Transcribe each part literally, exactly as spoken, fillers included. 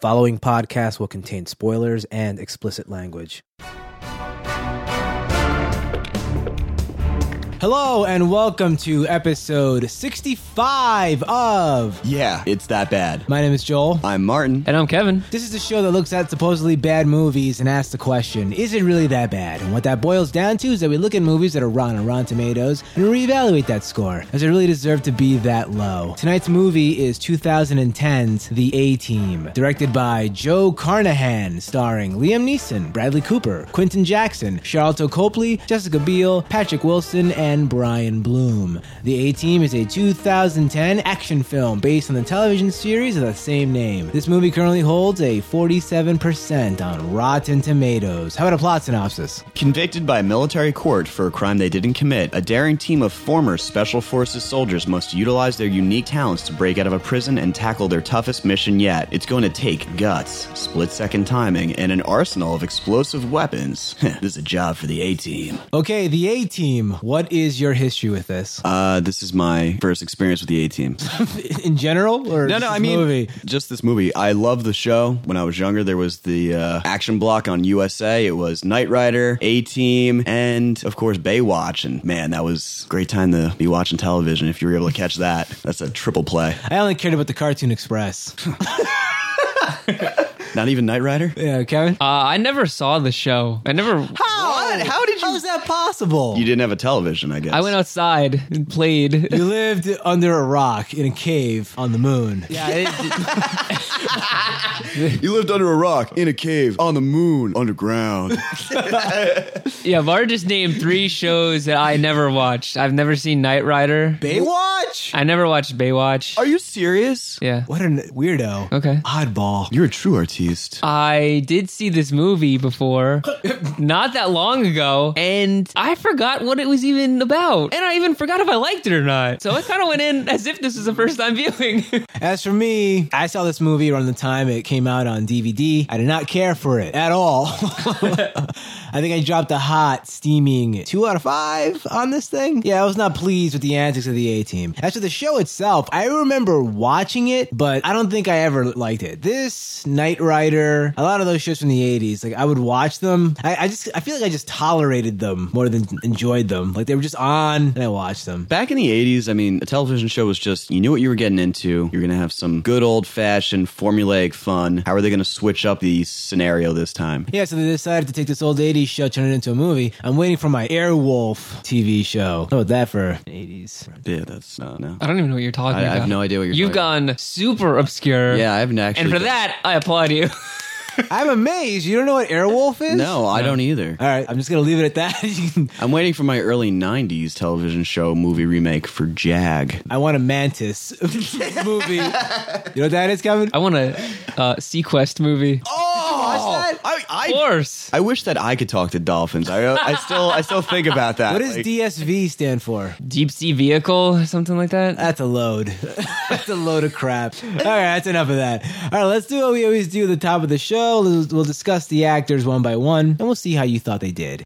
following podcast will contain spoilers and explicit language. Hello and welcome to episode sixty-five of... Yeah, it's that bad. My name is Joel. I'm Martin. And I'm Kevin. This is the show that looks at supposedly bad movies and asks the question, is it really that bad? And what that boils down to is that we look at movies that are rotten on Rotten Tomatoes and reevaluate that score. Does it really deserve to be that low? Tonight's movie is two thousand ten's The A-Team, directed by Joe Carnahan, starring Liam Neeson, Bradley Cooper, Quentin Jackson, Charlton Copley, Jessica Biel, Patrick Wilson, and and Brian Bloom. The A-Team is a two thousand ten action film based on the television series of the same name. This movie currently holds a forty-seven percent on Rotten Tomatoes. How about a plot synopsis? Convicted by a military court for a crime they didn't commit, a daring team of former Special Forces soldiers must utilize their unique talents to break out of a prison and tackle their toughest mission yet. It's going to take guts, split-second timing, and an arsenal of explosive weapons. This is a job for the A-Team. Okay, The A-Team. What is is your history with this? Uh, this is my first experience with the A-Team. In general? Or no, no, I mean, movie? Just this movie. I love the show. When I was younger, there was the uh, action block on U S A. It was Knight Rider, A-Team, and, of course, Baywatch. And, man, that was a great time to be watching television if you were able to catch that. That's a triple play. I only cared about the Cartoon Express. Not even Knight Rider? Yeah, Kevin? Uh, I never saw the show. I never... How? What? How did you... How is that possible? You didn't have a television, I guess. I went outside and played. You lived under a rock in a cave on the moon. Yeah. It, you lived under a rock, in a cave, on the moon, underground. yeah, Var just named three shows that I never watched. I've never seen Knight Rider. Baywatch? I never watched Baywatch. Are you serious? Yeah. What a weirdo. Okay. Oddball. You're a true artiste. I did see this movie before, not that long ago, and I forgot what it was even about. And I even forgot if I liked it or not. So I kind of went in as if this was a first time viewing. As for me, I saw this movie around the time it came out on D V D. I did not care for it at all. I think I dropped a hot, steaming two out of five on this thing. Yeah, I was not pleased with the antics of the A-Team. As for the show itself, I remember watching it, but I don't think I ever liked it. This, Knight Rider, a lot of those shows from the eighties, like I would watch them. I, I just, I feel like I just tolerated them more than enjoyed them. Like they were just on and I watched them. Back in the eighties, I mean, a television show was just, you knew what you were getting into. You're going to have some good old-fashioned formulaic fun. How are they going to switch up the scenario this time? Yeah, so they decided to take this old eighties show, turn it into a movie. I'm waiting for my Airwolf T V show. How about that for eighties? Yeah, that's, uh, no. I don't even know what you're talking I, about. I have no idea what you're You've talking gone super obscure. Yeah, I haven't actually. And for that, I applaud you. I'm amazed. You don't know what Airwolf is? No, I don't either. All right, I'm just going to leave it at that. I'm waiting for my early nineties television show movie remake for Jag. I want a Mantis movie. You know what that is, Kevin? I want a uh, Sequest movie. Oh, watch that? I, I, Of course. I wish that I could talk to dolphins. I, I still, I still think about that. What does like, D S V stand for? Deep Sea Vehicle or something like that. That's a load. That's a load of crap. All right, that's enough of that. All right, let's do what we always do at the top of the show. We'll, we'll discuss the actors one by one, and we'll see how you thought they did.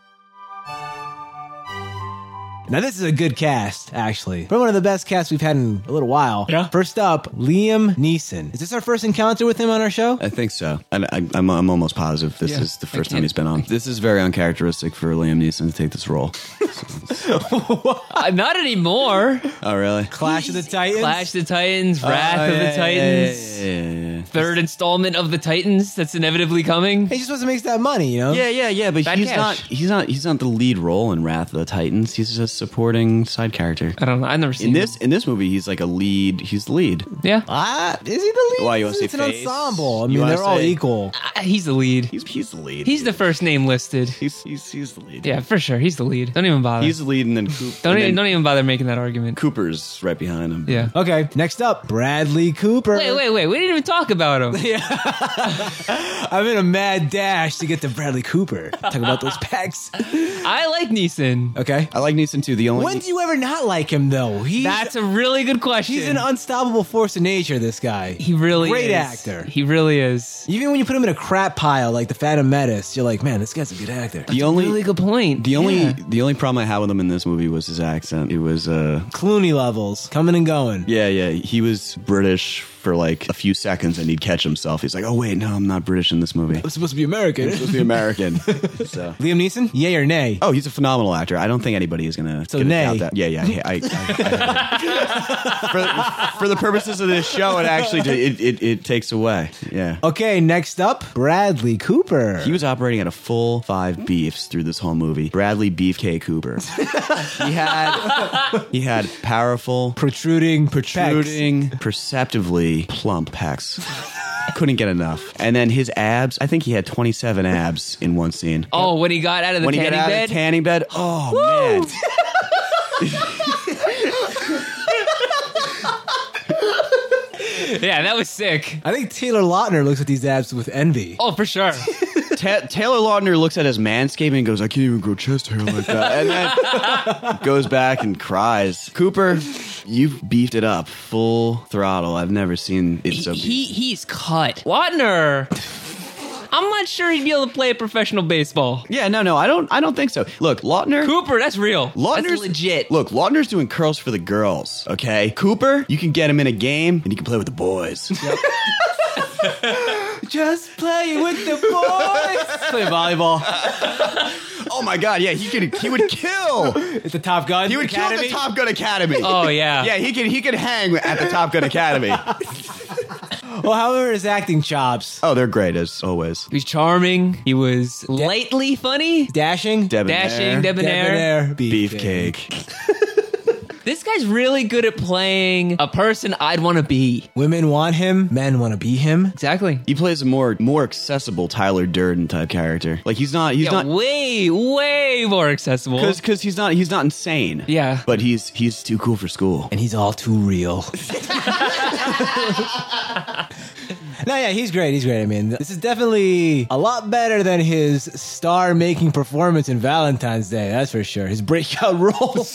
Now, this is a good cast, actually. Probably one of the best casts we've had in a little while. Yeah. First up, Liam Neeson. Is this our first encounter with him on our show? I think so. I, I, I'm, I'm almost positive this Yeah, is the first I time he's been on. This is very uncharacteristic for Liam Neeson to take this role. Uh, not anymore. Oh, really? Clash of the Titans? Clash of the Titans, Wrath Oh, of yeah, the yeah, Titans. Yeah, yeah, yeah, yeah. Third installment of the Titans that's inevitably coming. He just wants to make that money, you know? Yeah, yeah, yeah, but Bad he's cash. not. He's not. He's not the lead role in Wrath of the Titans. He's just supporting side character. I don't know. I've never seen In this, in this movie, he's like a lead. He's the lead. it. Yeah. Ah, is he the lead? Why, you wanna say It's an face? ensemble. I You mean, wanna they're all say- equal. Uh, he's the lead. He's he's the lead. He's the first name listed. he's he's he's the lead. Yeah, for sure. He's the lead. Don't even bother. He's the lead, and then Coop, don't and even then don't even bother making that argument. Cooper's right behind him. Yeah. Okay, next up, Bradley Cooper. Wait, wait, wait. We didn't even talk about him. I'm in a mad dash to get to Bradley Cooper. Talk about those pecs. I like Neeson. Okay. I like Neeson too. The only When do you ever not like him, though? He's, That's a really good question. he's an unstoppable force of nature, this guy. He really Great is. actor. He really is. Even when you put him in a crap pile like the Phantom Menace, you're like, man, this guy's a good actor. the only Really good point. the only Yeah. the only problem I had with him in this movie was his accent. It was uh Clooney levels, coming and going. yeah yeah he was British for like a few seconds and he'd catch himself. He's like, oh wait, no, I'm not British in this movie. I'm supposed to be American. I'm supposed to be American. So. Liam Neeson, yay or nay? Oh, he's a phenomenal actor. I don't think anybody is gonna. So gonna nay. doubt that. Yeah, yeah. I, I, I, for, for the purposes of this show, it actually it, it it takes away. Yeah. Okay, next up, Bradley Cooper. He was operating at a full five beefs through this whole movie. Bradley Beefcake Cooper. he had he had powerful, protruding, protruding, perceptively plump pecs. Couldn't get enough. And then his abs, I think he had twenty-seven abs in one scene. Oh, when he got out of the when tanning he got out bed? of the tanning bed? Oh, Woo! man. Yeah, that was sick. I think Taylor Lautner looks at these abs with envy. Oh, for sure. Ta- Taylor Lautner looks at his manscaping and goes, I can't even grow chest hair like that. And then goes back and cries. Cooper, you've beefed it up full throttle. I've never seen it so he, beefed. He's cut. Lautner. I'm not sure he'd be able to play professional baseball. Yeah, no, no, I don't I don't think so. Look, Lautner... Cooper, that's real. Lautner's That's legit. Look, Lautner's doing curls for the girls, okay? Cooper, you can get him in a game and he can play with the boys. Yep. Just play with the boys. Play volleyball. Oh my god, yeah, he could he would kill. It's the Top Gun He would Academy. kill the Top Gun Academy. Oh, yeah. Yeah, he could he could hang at the Top Gun Academy. Well, however, his acting chops. Oh, they're great as always. He was charming. He was lightly funny. Dashing. Debonair. Dashing, debonair. Debonair. Beefcake. Beefcake. This guy's really good at playing a person I'd want to be. Women want him. Men want to be him. Exactly. He plays a more more accessible Tyler Durden type character. Like he's not he's Yeah, not way, way more accessible. because because he's not he's not insane. Yeah. but he's he's too cool for school. And he's all too real. No, yeah, he's great. He's great. I mean, this is definitely a lot better than his star-making performance in Valentine's Day. That's for sure. His breakout role.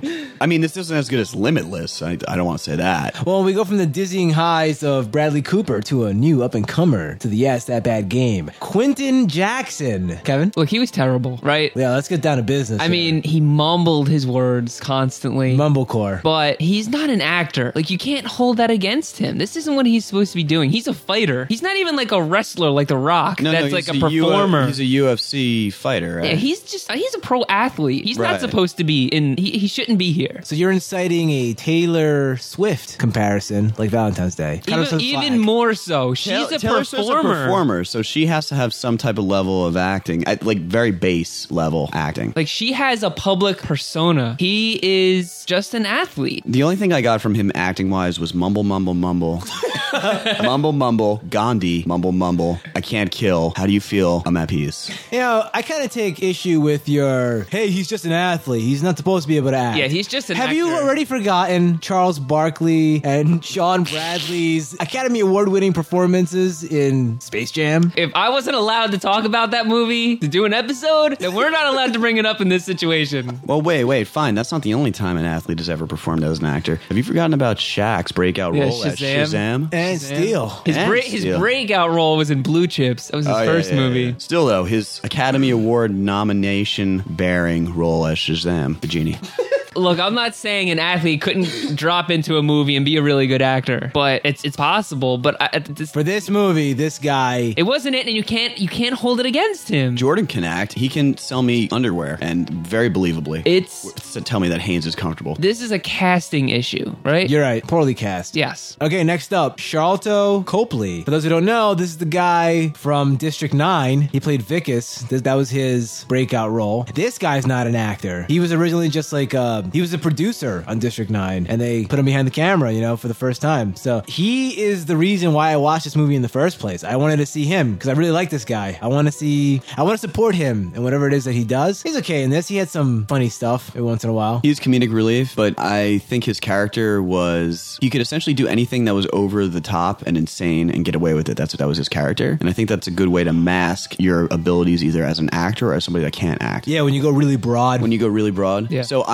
I mean, this isn't as good as Limitless. I, I don't want to say that. Well, we go from the dizzying highs of Bradley Cooper to a new up-and-comer to the Yes, That Bad Game. Quentin Jackson. Kevin? Look, he was terrible, right? Yeah, let's get down to business. I here. mean, he mumbled his words constantly. Mumblecore. But he's not an actor. Like, you can't hold that against him. This isn't what he's supposed to be doing. He's a fighter. He's not even like a wrestler like The Rock. No, that's no, like he's a U- performer. he's a U F C fighter, right? Yeah, he's just, he's a pro athlete. He's Right. not supposed to be in, he, he shouldn't be here. So you're inciting a Taylor Swift comparison, like Valentine's Day. Cut us some Even, slack. even more so. She's Taylor- a Taylor Swift's a performer. performer, so she has to have some type of level of acting, at like very base level acting. Like, she has a public persona. He is just an athlete. The only thing I got from him acting wise was mumble, mumble, mumble, mumble, mumble, Gandhi, mumble, mumble. I can't kill. How do you feel? I'm at peace. You know, I kind of take issue with your, hey, he's just an athlete. He's not supposed to be able to act. Yeah, he's just an Have actor. you already forgotten Charles Barkley and Sean Bradley's Academy Award-winning performances in Space Jam? If I wasn't allowed to talk about that movie, to do an episode, then we're not allowed to bring it up in this situation. Well, wait, wait, fine. That's not the only time an athlete has ever performed as an actor. Have you forgotten about Shaq's breakout Yeah, role at Shazam. Shazam? And Steel. His, And break, his Steel. breakout role was in Blue Chips. That was his Oh, yeah, first yeah, yeah, movie. yeah. Still, though, his Academy Award nomination bearing role as Shazam, the genie. Look, I'm not saying an athlete couldn't drop into a movie and be a really good actor, but it's it's possible. But I, this, For this movie, this guy... it wasn't it, and you can't you can't hold it against him. Jordan can act. He can sell me underwear, and very believably. It's So tell me that Haynes is comfortable. this is a casting issue, right? You're right. Poorly cast. Yes. Okay, next up, Charlton Copley. For those who don't know, this is the guy from District nine. He played Vicus. Th- That was his breakout role. This guy's not an actor. He was originally just like, uh, he was a producer on District nine, and they put him behind the camera, you know, for the first time. So he is the reason why I watched this movie in the first place. I wanted to see him because I really like this guy. I want to see, I want to support him and whatever it is that he does. He's okay in this. He had some funny stuff every once in a while. He's comedic relief, but I think his character was, he could essentially do anything that was over the top and insane and get away with it. That's what that was his character. And I think that's a good way to mask your abilities either as an actor or as somebody that can't act. Yeah, when you go really broad. When you go really broad. Yeah. So I, I I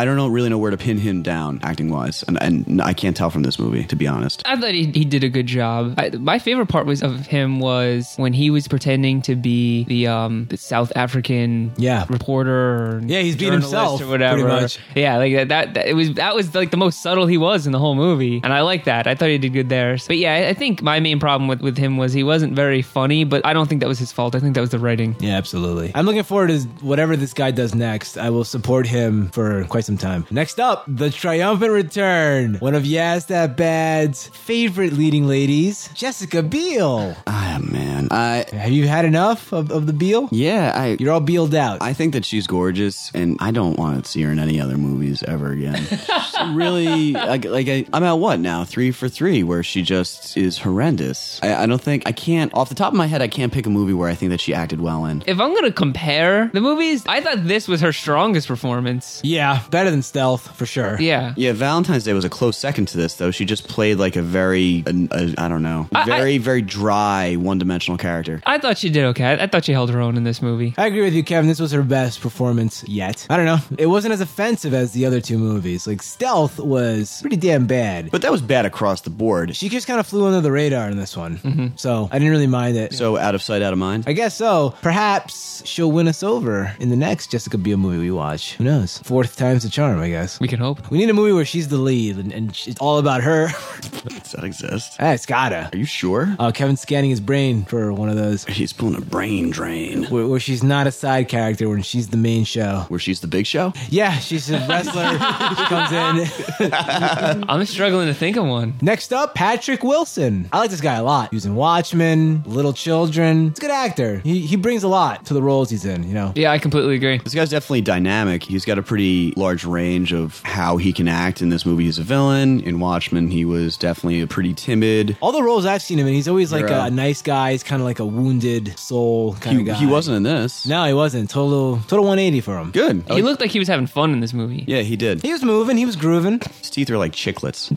don't know, really know where to pin him down acting wise, and, and I can't tell from this movie, to be honest. I thought he, he did a good job. I, my favorite part was of him was when he was pretending to be the um the South African Yeah. reporter. Or Yeah, he's being journalist himself, or whatever. pretty much. Yeah, like that, that. That it was that was like the most subtle he was in the whole movie, and I like that. I thought he did good there. But yeah, I, I think my main problem with with him was he wasn't very funny, but I don't think that was his fault. I think that was the writing. Yeah, absolutely. I'm looking forward to whatever this guy does next. I will support him for quite some time. Next up, the triumphant return. One of Yes That Bad's favorite leading ladies, Jessica Biel. Ah, man. I Have you had enough of, of the Biel? yeah, I You're all Bieled out. I think that she's gorgeous, and I don't want to see her in any other movies ever again. She's really like, like I, I'm at what now? Three for three, where she just is horrendous. I, I don't think I can't off the top of my head. I can't pick a movie where I think that she acted well in. If I'm gonna compare the movies, I thought this was her strongest performance. Yeah, better than Stealth, for sure. Yeah. Yeah, Valentine's Day was a close second to this, though. She just played like a very, a, a, I don't know, I- very, I- very dry, one-dimensional character. I thought she did okay. I, I thought she held her own in this movie. I agree with you, Kevin. This was her best performance yet. I don't know. It wasn't as offensive as the other two movies. Like, Stealth was pretty damn bad. But that was bad across the board. She just kind of flew under the radar in this one. Mm-hmm. So I didn't really mind it. So out of sight, out of mind. I guess so. Perhaps she'll win us over in the next Jessica Biel movie we watch. Who knows? Fourth time's the charm, I guess. We can hope. We need a movie where she's the lead and, and it's all about her. Does that exist? Ah, it's gotta. Are you sure? Oh, Kevin's scanning his brain for one of those He's pulling a brain drain. where, where she's not a side character when she's the main show. Where she's the big show? Yeah, she's a wrestler. She comes in. I'm struggling to think of one. Next up, Patrick Wilson. I like this guy a lot. He was in Watchmen, Little Children. He's a good actor. He, he brings a lot to the roles he's in, you know? Yeah, I completely agree. This guy's definitely dynamic. He's got a pretty large range of how he can act. In this movie, he's a villain. In Watchmen, he was definitely a pretty timid. All the roles I've seen him in, he's always like Yeah. a, a nice guy. He's kind of like a wounded soul kind He, of guy. he wasn't in this. No, he wasn't. Total total one eighty for him. Good. He looked like he was having fun in this movie. Yeah, he did. He was moving. He was grooving. His teeth are like chiclets.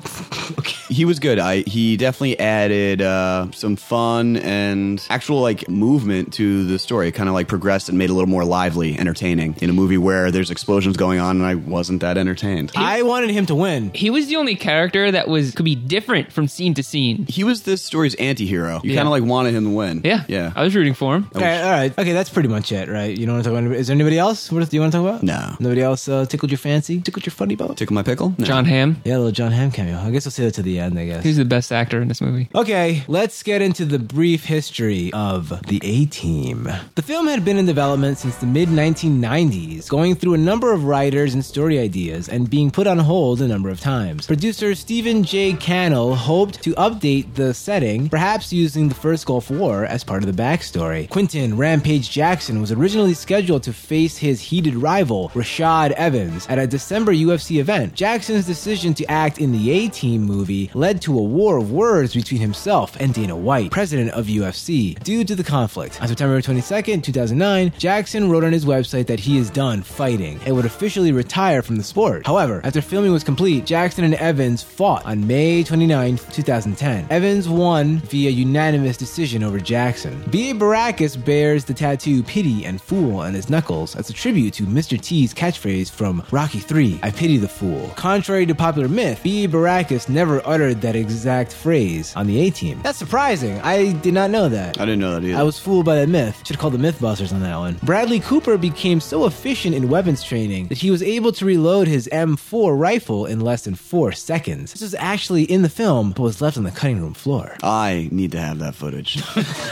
He was good. I he definitely added uh, some fun and actual like movement to the story. Kind of like progressed and made it a little more lively, entertaining in a movie where there's explosions going on, and I wasn't that entertained. I wanted him to win. He was the only character that was could be different from scene to scene. He was this story's anti-hero. You Yeah. kind of like wanted him to win. Yeah. Yeah. I was rooting for him. Okay, all right. Okay, that's pretty much it, right? You don't want to talk about. Is there anybody else? What do you want to talk about? No. Nobody else uh, tickled your fancy? Tickled your funny bone? Tickle my pickle? No. John Hamm. Yeah, a little John Hamm cameo. I guess we'll say that to the end. I guess. He's the best actor in this movie. Okay, let's get into the brief history of the A-Team. The film had been in development since the mid nineteen nineties, going through a number of writers and story ideas and being put on hold a number of times. Producer Stephen J. Cannell hoped to update the setting, perhaps using the first Gulf War as part of the backstory. Quinton Rampage Jackson was originally scheduled to face his heated rival, Rashad Evans, at a December U F C event. Jackson's decision to act in the A-Team movie led to a war of words between himself and Dana White, president of U F C, due to the conflict. On September twenty-second, two thousand nine, Jackson wrote on his website that he is done fighting and would officially retire from the sport. However, after filming was complete, Jackson and Evans fought on May twenty-ninth, two thousand ten. Evans won via unanimous decision over Jackson. B A. Baracus bears the tattoo Pity and Fool on his knuckles as a tribute to Mister T's catchphrase from Rocky three, I pity the fool. Contrary to popular myth, B A. Baracus never uttered that exact phrase on the A-Team. That's surprising. I did not know that. I didn't know that either. I was fooled by that myth. Should have called the Mythbusters on that one. Bradley Cooper became so efficient in weapons training that he was able to reload his M four rifle in less than four seconds. This was actually in the film, but was left on the cutting room floor. I need to have that footage.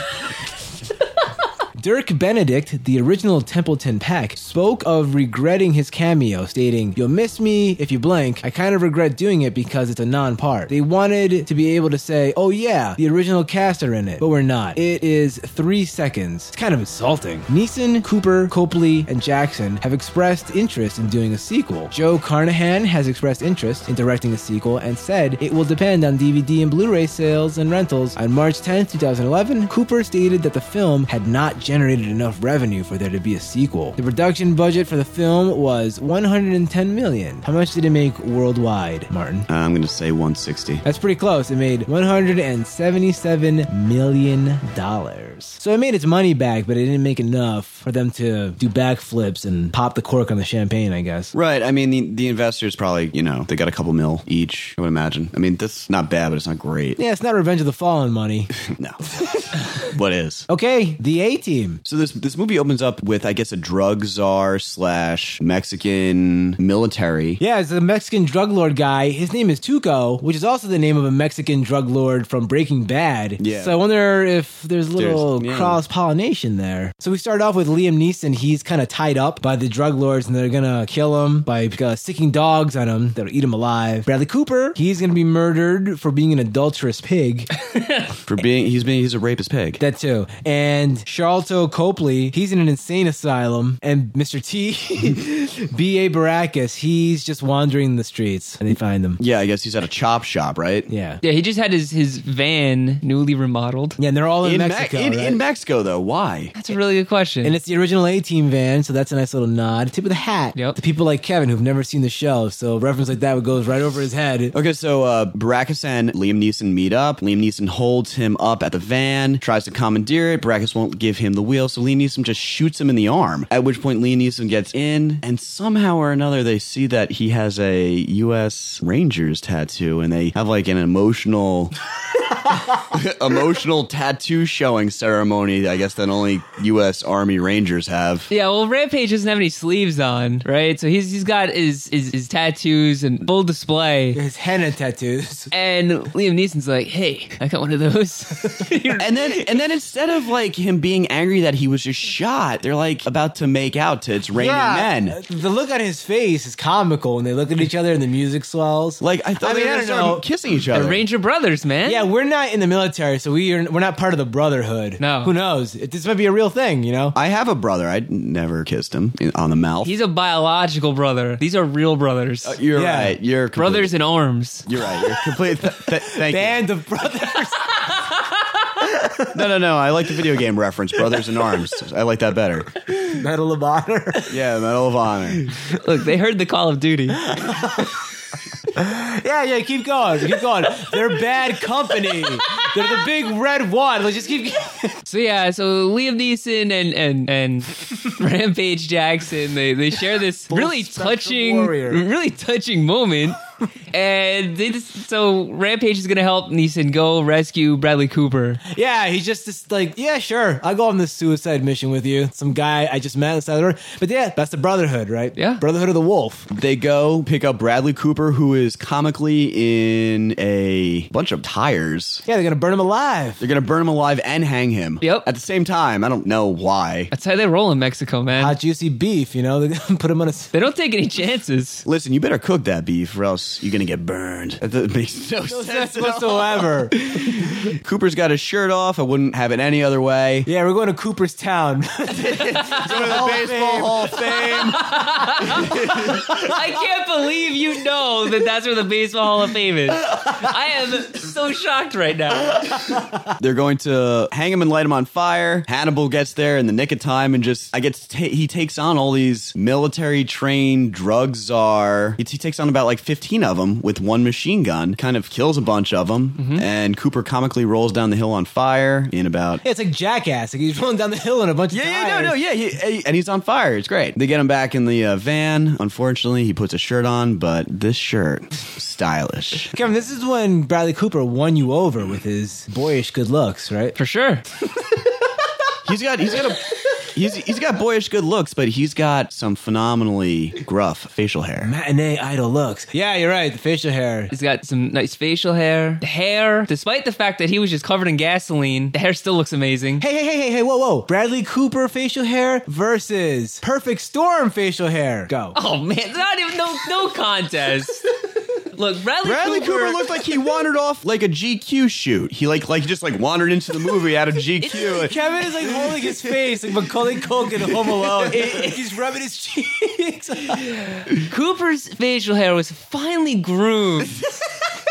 Dirk Benedict, the original Templeton Peck, spoke of regretting his cameo, stating, "You'll miss me if you blink. I kind of regret doing it because it's a non-part." They wanted to be able to say, "Oh yeah, the original cast are in it," but we're not. It is three seconds. It's kind of insulting. Neeson, Cooper, Copley, and Jackson have expressed interest in doing a sequel. Joe Carnahan has expressed interest in directing a sequel and said it will depend on D V D and Blu-ray sales and rentals. On March tenth, twenty eleven, Cooper stated that the film had not generated enough revenue for there to be a sequel. The production budget for the film was one hundred ten million dollars. How much did it make worldwide, Martin? Uh, I'm going to say one sixty. That's pretty close. It made one hundred seventy-seven million dollars. dollars. So it made its money back, but it didn't make enough for them to do backflips and pop the cork on the champagne, I guess. Right. I mean, the, the investors probably, you know, they got a couple mil each, I would imagine. I mean, that's not bad, but it's not great. Yeah, it's not Revenge of the Fallen money. No. What is? Okay, the A-Team. So this this movie opens up with, I guess, a drug czar slash Mexican military. Yeah, it's a Mexican drug lord guy. His name is Tuco, which is also the name of a Mexican drug lord from Breaking Bad. Yeah. So I wonder if there's a little There's- yeah. cross-pollination there. So we start off with Liam Neeson. He's kind of tied up by the drug lords, and they're gonna kill him by uh, sticking dogs on him that'll eat him alive. Bradley Cooper, he's gonna be murdered for being an adulterous pig. For being, he's being, he's a rapist pig. That too. And Charlton Copley, he's in an insane asylum. And Mister T, B A. Baracus, he's just wandering the streets, and they find him. Yeah, I guess he's at a chop shop, right? Yeah. Yeah, he just had his, his van newly remodeled. Yeah, and they're all in, In, Me- Mexico, in, right? in Mexico, though. Why? That's a really good question. And it's the original A-Team van, so that's a nice little nod. Tip of the hat Yep. to people like Kevin who've never seen the show, so a reference like that goes right over his head. Okay, so uh, Baracus and Liam Neeson meet up. Liam Neeson holds him up at the van, tries to commandeer it. Baracus won't give him the wheel, so Liam Neeson just shoots him in the arm. At which point Liam Neeson gets in, and somehow or another they see that he has a U S Rangers tattoo, and they have like an emotional... emotional tattoo showing ceremony, I guess, that only U S Army Rangers have. Yeah, well, Rampage doesn't have any sleeves on, right? So he's he's got his his, his tattoos and full display. His henna tattoos. And Liam Neeson's like, "Hey, I got one of those." And then, and then instead of like him being angry that he was just shot, they're like about to make out to "It's Raining Men." The look on his face is comical when they look at each other and the music swells. Like I thought I they mean, were I gonna don't start know. kissing each The other. Ranger Brothers, man. Yeah, we're not in the military, so we are, we're not part of the brotherhood. No. Who knows? It, this might be a real thing, you know? I have a brother. I never kissed him in- on the mouth. He's a biological brother. These are real brothers. Uh, you're Yeah. right. You're complete- brothers in arms. You're right. You're complete. Th- th- thank Band of brothers. you. No, no, no. I like the video game reference, Brothers in Arms. I like that better. Medal of Honor. Yeah, Medal of Honor. Look, they heard the Call of Duty. Yeah, yeah, keep going. Keep going. They're bad company. They're the big red one. Let's just keep So yeah, so Liam Neeson and and and Rampage Jackson, they they share this really spectrum touching, warrior. really touching moment. And they just, so Rampage is gonna help Neeson go rescue Bradley Cooper. Yeah, he's just this, like, yeah, sure. I'll go on this suicide mission with you. Some guy I just met on the side of the road. But yeah, that's the Brotherhood, right? Yeah. Brotherhood of the Wolf. They go pick up Bradley Cooper, who is comically in a bunch of tires. Yeah, they're going to burn him alive. They're gonna burn him alive and hang him. Yep. At the same time. I don't know why. That's how they roll in Mexico, man. Hot, juicy beef, you know? They're going to put him on a... They don't take any chances. Listen, you better cook that beef, or else you're gonna get burned. That makes no, No sense sense at all. whatsoever. Cooper's got his shirt off. I wouldn't have it any other way. Yeah, we're going to Cooperstown. Go to the Baseball Hall of Fame. I can't believe you know that that's where the Baseball Hall of Fame is. I am so shocked right now. They're going to hang him and light him on fire. Hannibal gets there in the nick of time and just, I guess, ta- he takes on all these military trained drug czar. He, he takes on about like fifteen of them with one machine gun, kind of kills a bunch of them. Mm-hmm. And Cooper comically rolls down the hill on fire in about. Yeah, it's like Jackass. Like he's rolling down the hill in a bunch Yeah, of yeah, tires. no, no, yeah, he, he- and he's on fire. It's great. They get him back in the uh, van. Unfortunately, he puts a shirt on, but this shirt, stylish. Kevin, this is when Bradley Cooper won you over with his boyish good looks, right? For sure. He's got, he's got a, he's, he's got boyish good looks, but he's got some phenomenally gruff facial hair. Matinee idol looks. Yeah, you're right. The facial hair. He's got some nice facial hair. The hair, despite the fact that he was just covered in gasoline, the hair still looks amazing. Hey, hey, hey, hey, hey, whoa, whoa. Bradley Cooper facial hair versus Perfect Storm facial hair. Go. Oh man, not even no no contest. Look, Bradley, Bradley Cooper, Cooper looked like he wandered off like a G Q shoot. He like like he just like wandered into the movie out of G Q. Kevin is like holding his face like Macaulay Culkin in Home Alone. He's rubbing his cheeks. Cooper's facial hair was finely groomed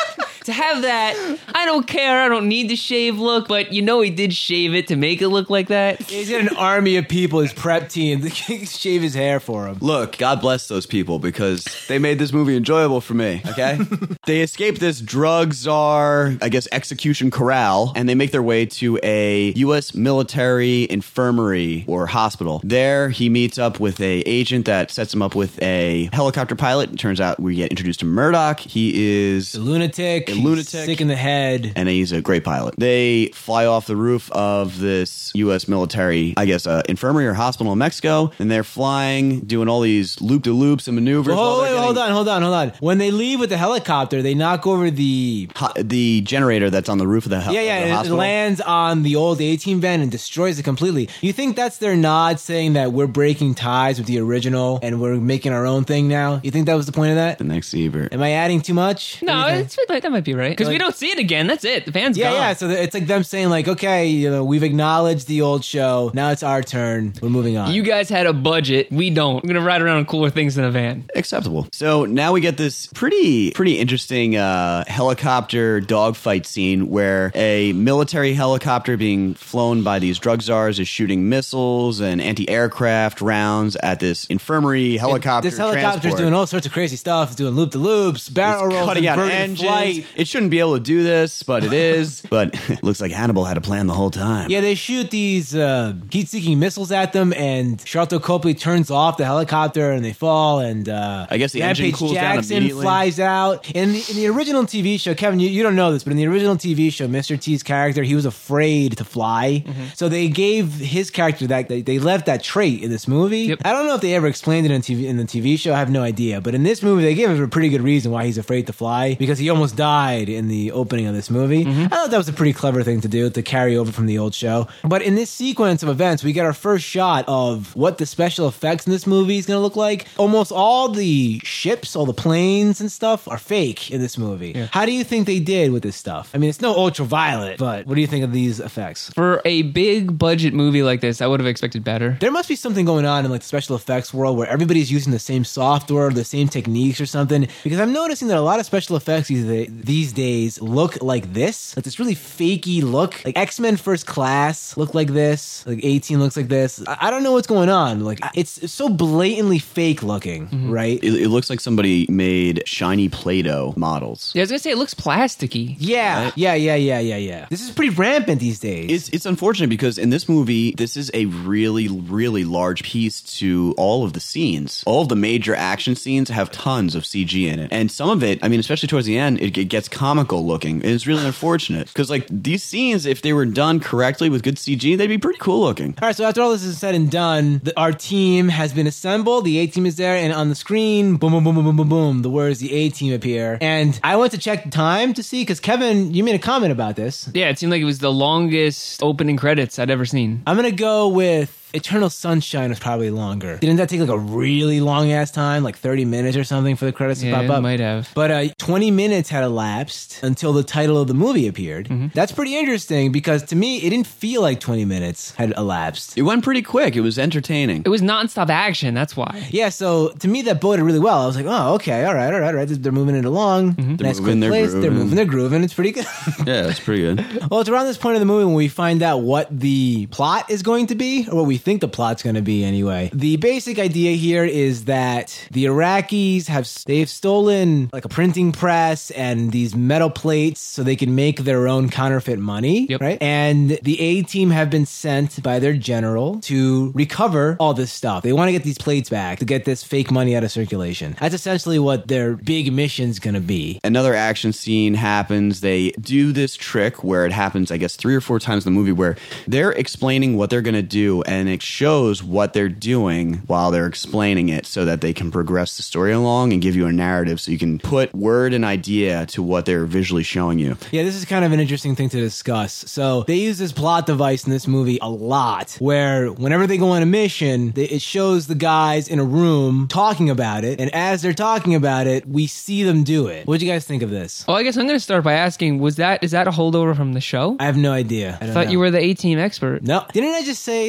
to have that, I don't care. I don't need the shave look, but you know he did shave it to make it look like that. He's got an army of people, his prep team, that shave his hair for him. Look, God bless those people because they made this movie enjoyable for me, okay? They escape this drug czar, I guess, execution corral, and they make their way to a U S military infirmary or hospital. There, he meets up with a agent that sets him up with a helicopter pilot. It turns out we get introduced to Murdoch. He is A lunatic, a he's lunatic, sick in the head. and he's a great pilot. They fly off the roof of this U S military, I guess, uh, infirmary or hospital in Mexico, and they're flying, doing all these loop-de-loops and maneuvers. Well, while hold, they're wait, hold getting- on, hold on, hold on. When they leave with the helicopter, they knock over the... Ho- the generator that's on the roof of the, hel- Yeah, of the yeah, it, it hospital. lands on the old A-Team van and destroys it completely. You think that's their nod saying that we're breaking ties with the original and we're making our own thing now? You think that was the point of that? The next Ebert. Am I adding too much? No, What do you it's, that might be right. Because we Like- don't see it again. That's it. The fan's Yeah, gone. yeah. So it's like them saying, like, okay, you know, we've acknowledged the old show. Now it's our turn. We're moving on. You guys had a budget. We don't. We're going to ride around on cooler things in a van. Acceptable. So now we get this pretty, pretty interesting uh, helicopter dogfight scene where a military helicopter being flown by these drug czars is shooting missiles and anti-aircraft rounds at this infirmary helicopter. This helicopter's transport. doing all sorts of crazy stuff. It's doing loop the loops, barrel It's rolls, cutting out inverted engines. flight. It shouldn't be able to do this, but it is. But it looks like Hannibal had a plan the whole time. Yeah, they shoot these uh, heat-seeking missiles at them, and Charlton Copley turns off the helicopter, and they fall. And uh, I guess the engine Rampage cools down Jackson immediately. flies out. In the, in the original T V show, Kevin, you, you don't know this, but in the original T V show, Mister T's character, he was afraid to fly. Mm-hmm. So they gave his character that they, they left that trait in this movie. Yep. I don't know if they ever explained it in, T V, in the T V show. I have no idea. But in this movie, they gave him a pretty good reason why he's afraid to fly, because he almost died in the opening of this movie. Mm-hmm. I thought that was a pretty clever thing to do to carry over from the old show. But in this sequence of events, we get our first shot of what the special effects in this movie is going to look like. Almost all the ships, all the planes and stuff are fake in this movie. Yeah. How do you think they did with this stuff? I mean, it's no ultraviolet, but what do you think of these effects? For a big budget movie like this, I would have expected better. There must be something going on in like the special effects world where everybody's using the same software, the same techniques or something. Because I'm noticing that a lot of special effects these these days look like this, like this really fakey look. Like X-Men First Class look like this. Like eighteen looks like this. I, I don't know what's going on. Like it's, it's so blatantly fake looking, Mm-hmm. right? It, it looks like somebody made shiny Play-Doh models. Yeah, I was going to say, it looks plasticky. Yeah, yeah, yeah, yeah, yeah, yeah. This is pretty rampant these days. It's it's unfortunate because in this movie, this is a really, really large piece to all of the scenes. All of the major action scenes have tons of C G in it. And some of it, I mean, especially towards the end, it, it gets comical looking. And it's really unfortunate because, like, these scenes, if they were done correctly with good C G, they'd be pretty cool looking. All right, so after all this is said and done, the, our team has been assembled. The A team is there, and on the screen, boom, boom, boom, boom, boom, boom, boom, the words "the A team" appear. And I went to check the time to see because Kevin, you made a comment about this. Yeah, it seemed like it was the longest opening credits I'd ever seen. I'm gonna go with Eternal Sunshine was probably longer. Didn't that take like a really long ass time, like thirty minutes or something for the credits to Yeah, pop it up? might have. But uh, twenty minutes had elapsed until the title of the movie appeared. Mm-hmm. That's pretty interesting because to me, it didn't feel like twenty minutes had elapsed. It went pretty quick. It was entertaining. It was nonstop action, that's why. Yeah, so to me that boded really well. I was like, oh, okay, all right, all right, all right. They're moving it along. They're Nice moving, quick they're place. They're grooving. moving, they're grooving. It's pretty good. Yeah, it's pretty good. Well, it's around this point of the movie when we find out what the plot is going to be, or what we think the plot's going to be anyway. The basic idea here is that the Iraqis have, they've stolen like a printing press and these metal plates so they can make their own counterfeit money, Yep. right? And the A-team have been sent by their general to recover all this stuff. They want to get these plates back to get this fake money out of circulation. That's essentially what their big mission's going to be. Another action scene happens. They do this trick where it happens, I guess, three or four times in the movie where they're explaining what they're going to do and it shows what they're doing while they're explaining it so that they can progress the story along and give you a narrative so you can put word and idea to what they're visually showing you. Yeah, this is kind of an interesting thing to discuss. So they use this plot device in this movie a lot where whenever they go on a mission, they, it shows the guys in a room talking about it. And as they're talking about it, we see them do it. What do you guys think of this? Well, I guess I'm going to start by asking, was that is that a holdover from the show? I have no idea. I I don't thought know. you were the A-team expert. No. Didn't I just say that I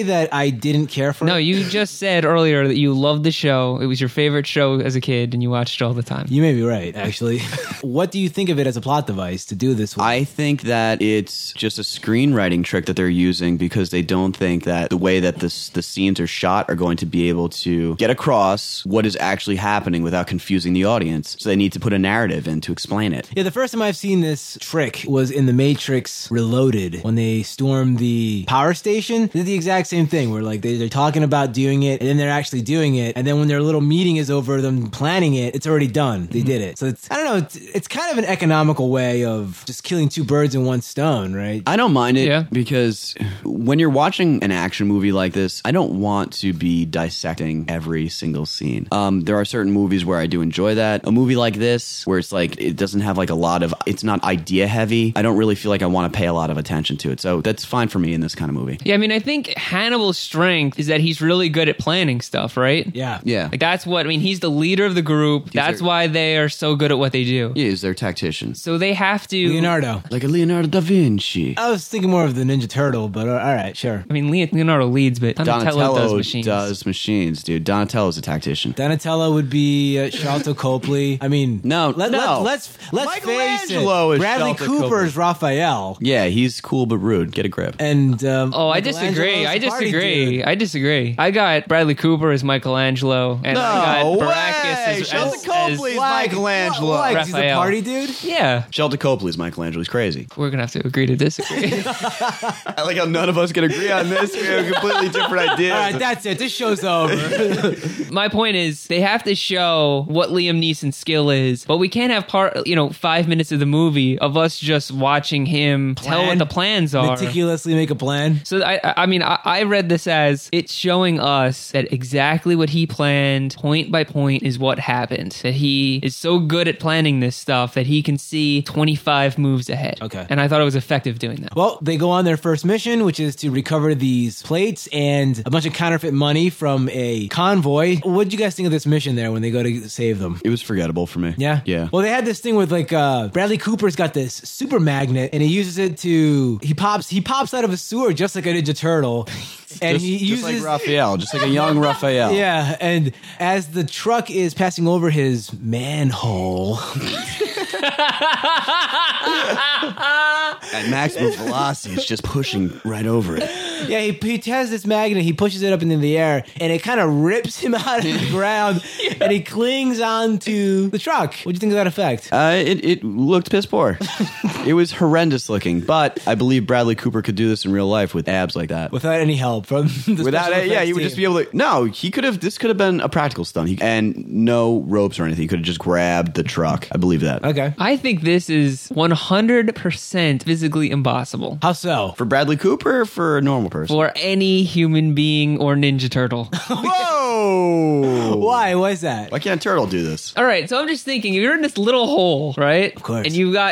I didn't care for No, it? you just said earlier that you loved the show. It was your favorite show as a kid, and you watched it all the time. You may be right, actually. What do you think of it as a plot device to do this with? I think that it's just a screenwriting trick that they're using because they don't think that the way that this, the scenes are shot are going to be able to get across what is actually happening without confusing the audience. So they need to put a narrative in to explain it. Yeah, the first time I've seen this trick was in The Matrix Reloaded when they stormed the power station. They did the exact same thing where like they, they're talking about doing it and then they're actually doing it. And then when their little meeting is over, them planning it, it's already done. They did it. So it's, I don't know, it's, it's kind of an economical way of just killing two birds in one stone, right? I don't mind it Yeah. because when you're watching an action movie like this, I don't want to be dissecting every single scene. Um, there are certain movies where I do enjoy that. A movie like this, where it's like, it doesn't have like a lot of, it's not idea heavy. I don't really feel like I want to pay a lot of attention to it. So that's fine for me in this kind of movie. Yeah, I mean, I think Hannibal's strength is that he's really good at planning stuff, right? Yeah. Yeah. Like, that's what, I mean, he's the leader of the group. That's their- why they are so good at what they do. He is their tactician. So they have to. Leonardo. Like a Leonardo da Vinci. I was thinking more of the Ninja Turtle, but uh, all right, sure. I mean, Le- Leonardo leads, but Donatello, Donatello does machines. does machines, dude. Donatello's a tactician. Donatello would be uh, Sharlto Copley. I mean, No, let, no. Let's let's, let's face it. Michelangelo is Bradley Sharlto Cooper is Copley. Raphael, Yeah, he's cool but rude. Get a grip. and um, Oh, I Michelangelo's disagree. I the party disagree. dude. I disagree. I got Bradley Cooper as Michelangelo, and I No got way! Baracus as, Shelton as, Copley's as Michelangelo. Why? 'Cause he's a Raphael. party dude. Yeah, Shelton Copley's Michelangelo. He's crazy. we're gonna have to agree to disagree. I like how none of us can agree on this. We have completely different ideas. All right, that's it. This show's over. My point is, they have to show what Liam Neeson's skill is, but we can't have part, you know, five minutes of the movie of us just watching him tell what the plans are. Meticulously make a plan. So I, I mean, I, I read this as it's showing us that exactly what he planned, point by point, is what happened. That he is so good at planning this stuff that he can see twenty-five moves ahead. Okay. And I thought it was effective doing that. Well, they go on their first mission, which is to recover these plates and a bunch of counterfeit money from a convoy. What did you guys think of this mission there when they go to save them? It was forgettable for me. Yeah? Yeah. Well, they had this thing with like uh Bradley Cooper's got this super magnet and he uses it to he pops he pops out of a sewer just like a Ninja Turtle. And just, he just uses like Raphael, just like a young Raphael. Yeah, and as the truck is passing over his manhole, At maximum velocity, it's just pushing right over it. yeah, he, he has this magnet, he pushes it up into the air, and it kind of rips him out of the ground, and he clings onto the truck. What do you think of that effect? Uh, it, it looked piss poor. It was horrendous looking, but I believe Bradley Cooper could do this in real life with abs like that. Without any help from the Without special it, yeah, effects he would team. just be able to. No, he could have. This could have been a practical stunt, he, and no ropes or anything. He could have just grabbed the truck. I believe that. Okay. I think this is one hundred percent physically impossible How so? For Bradley Cooper, or for a normal person. for any human being or Ninja Turtle. Whoa! Why? Why is that? Why can't a turtle do this? All right, so I'm just thinking, if you're in this little hole, right? Of course. And you got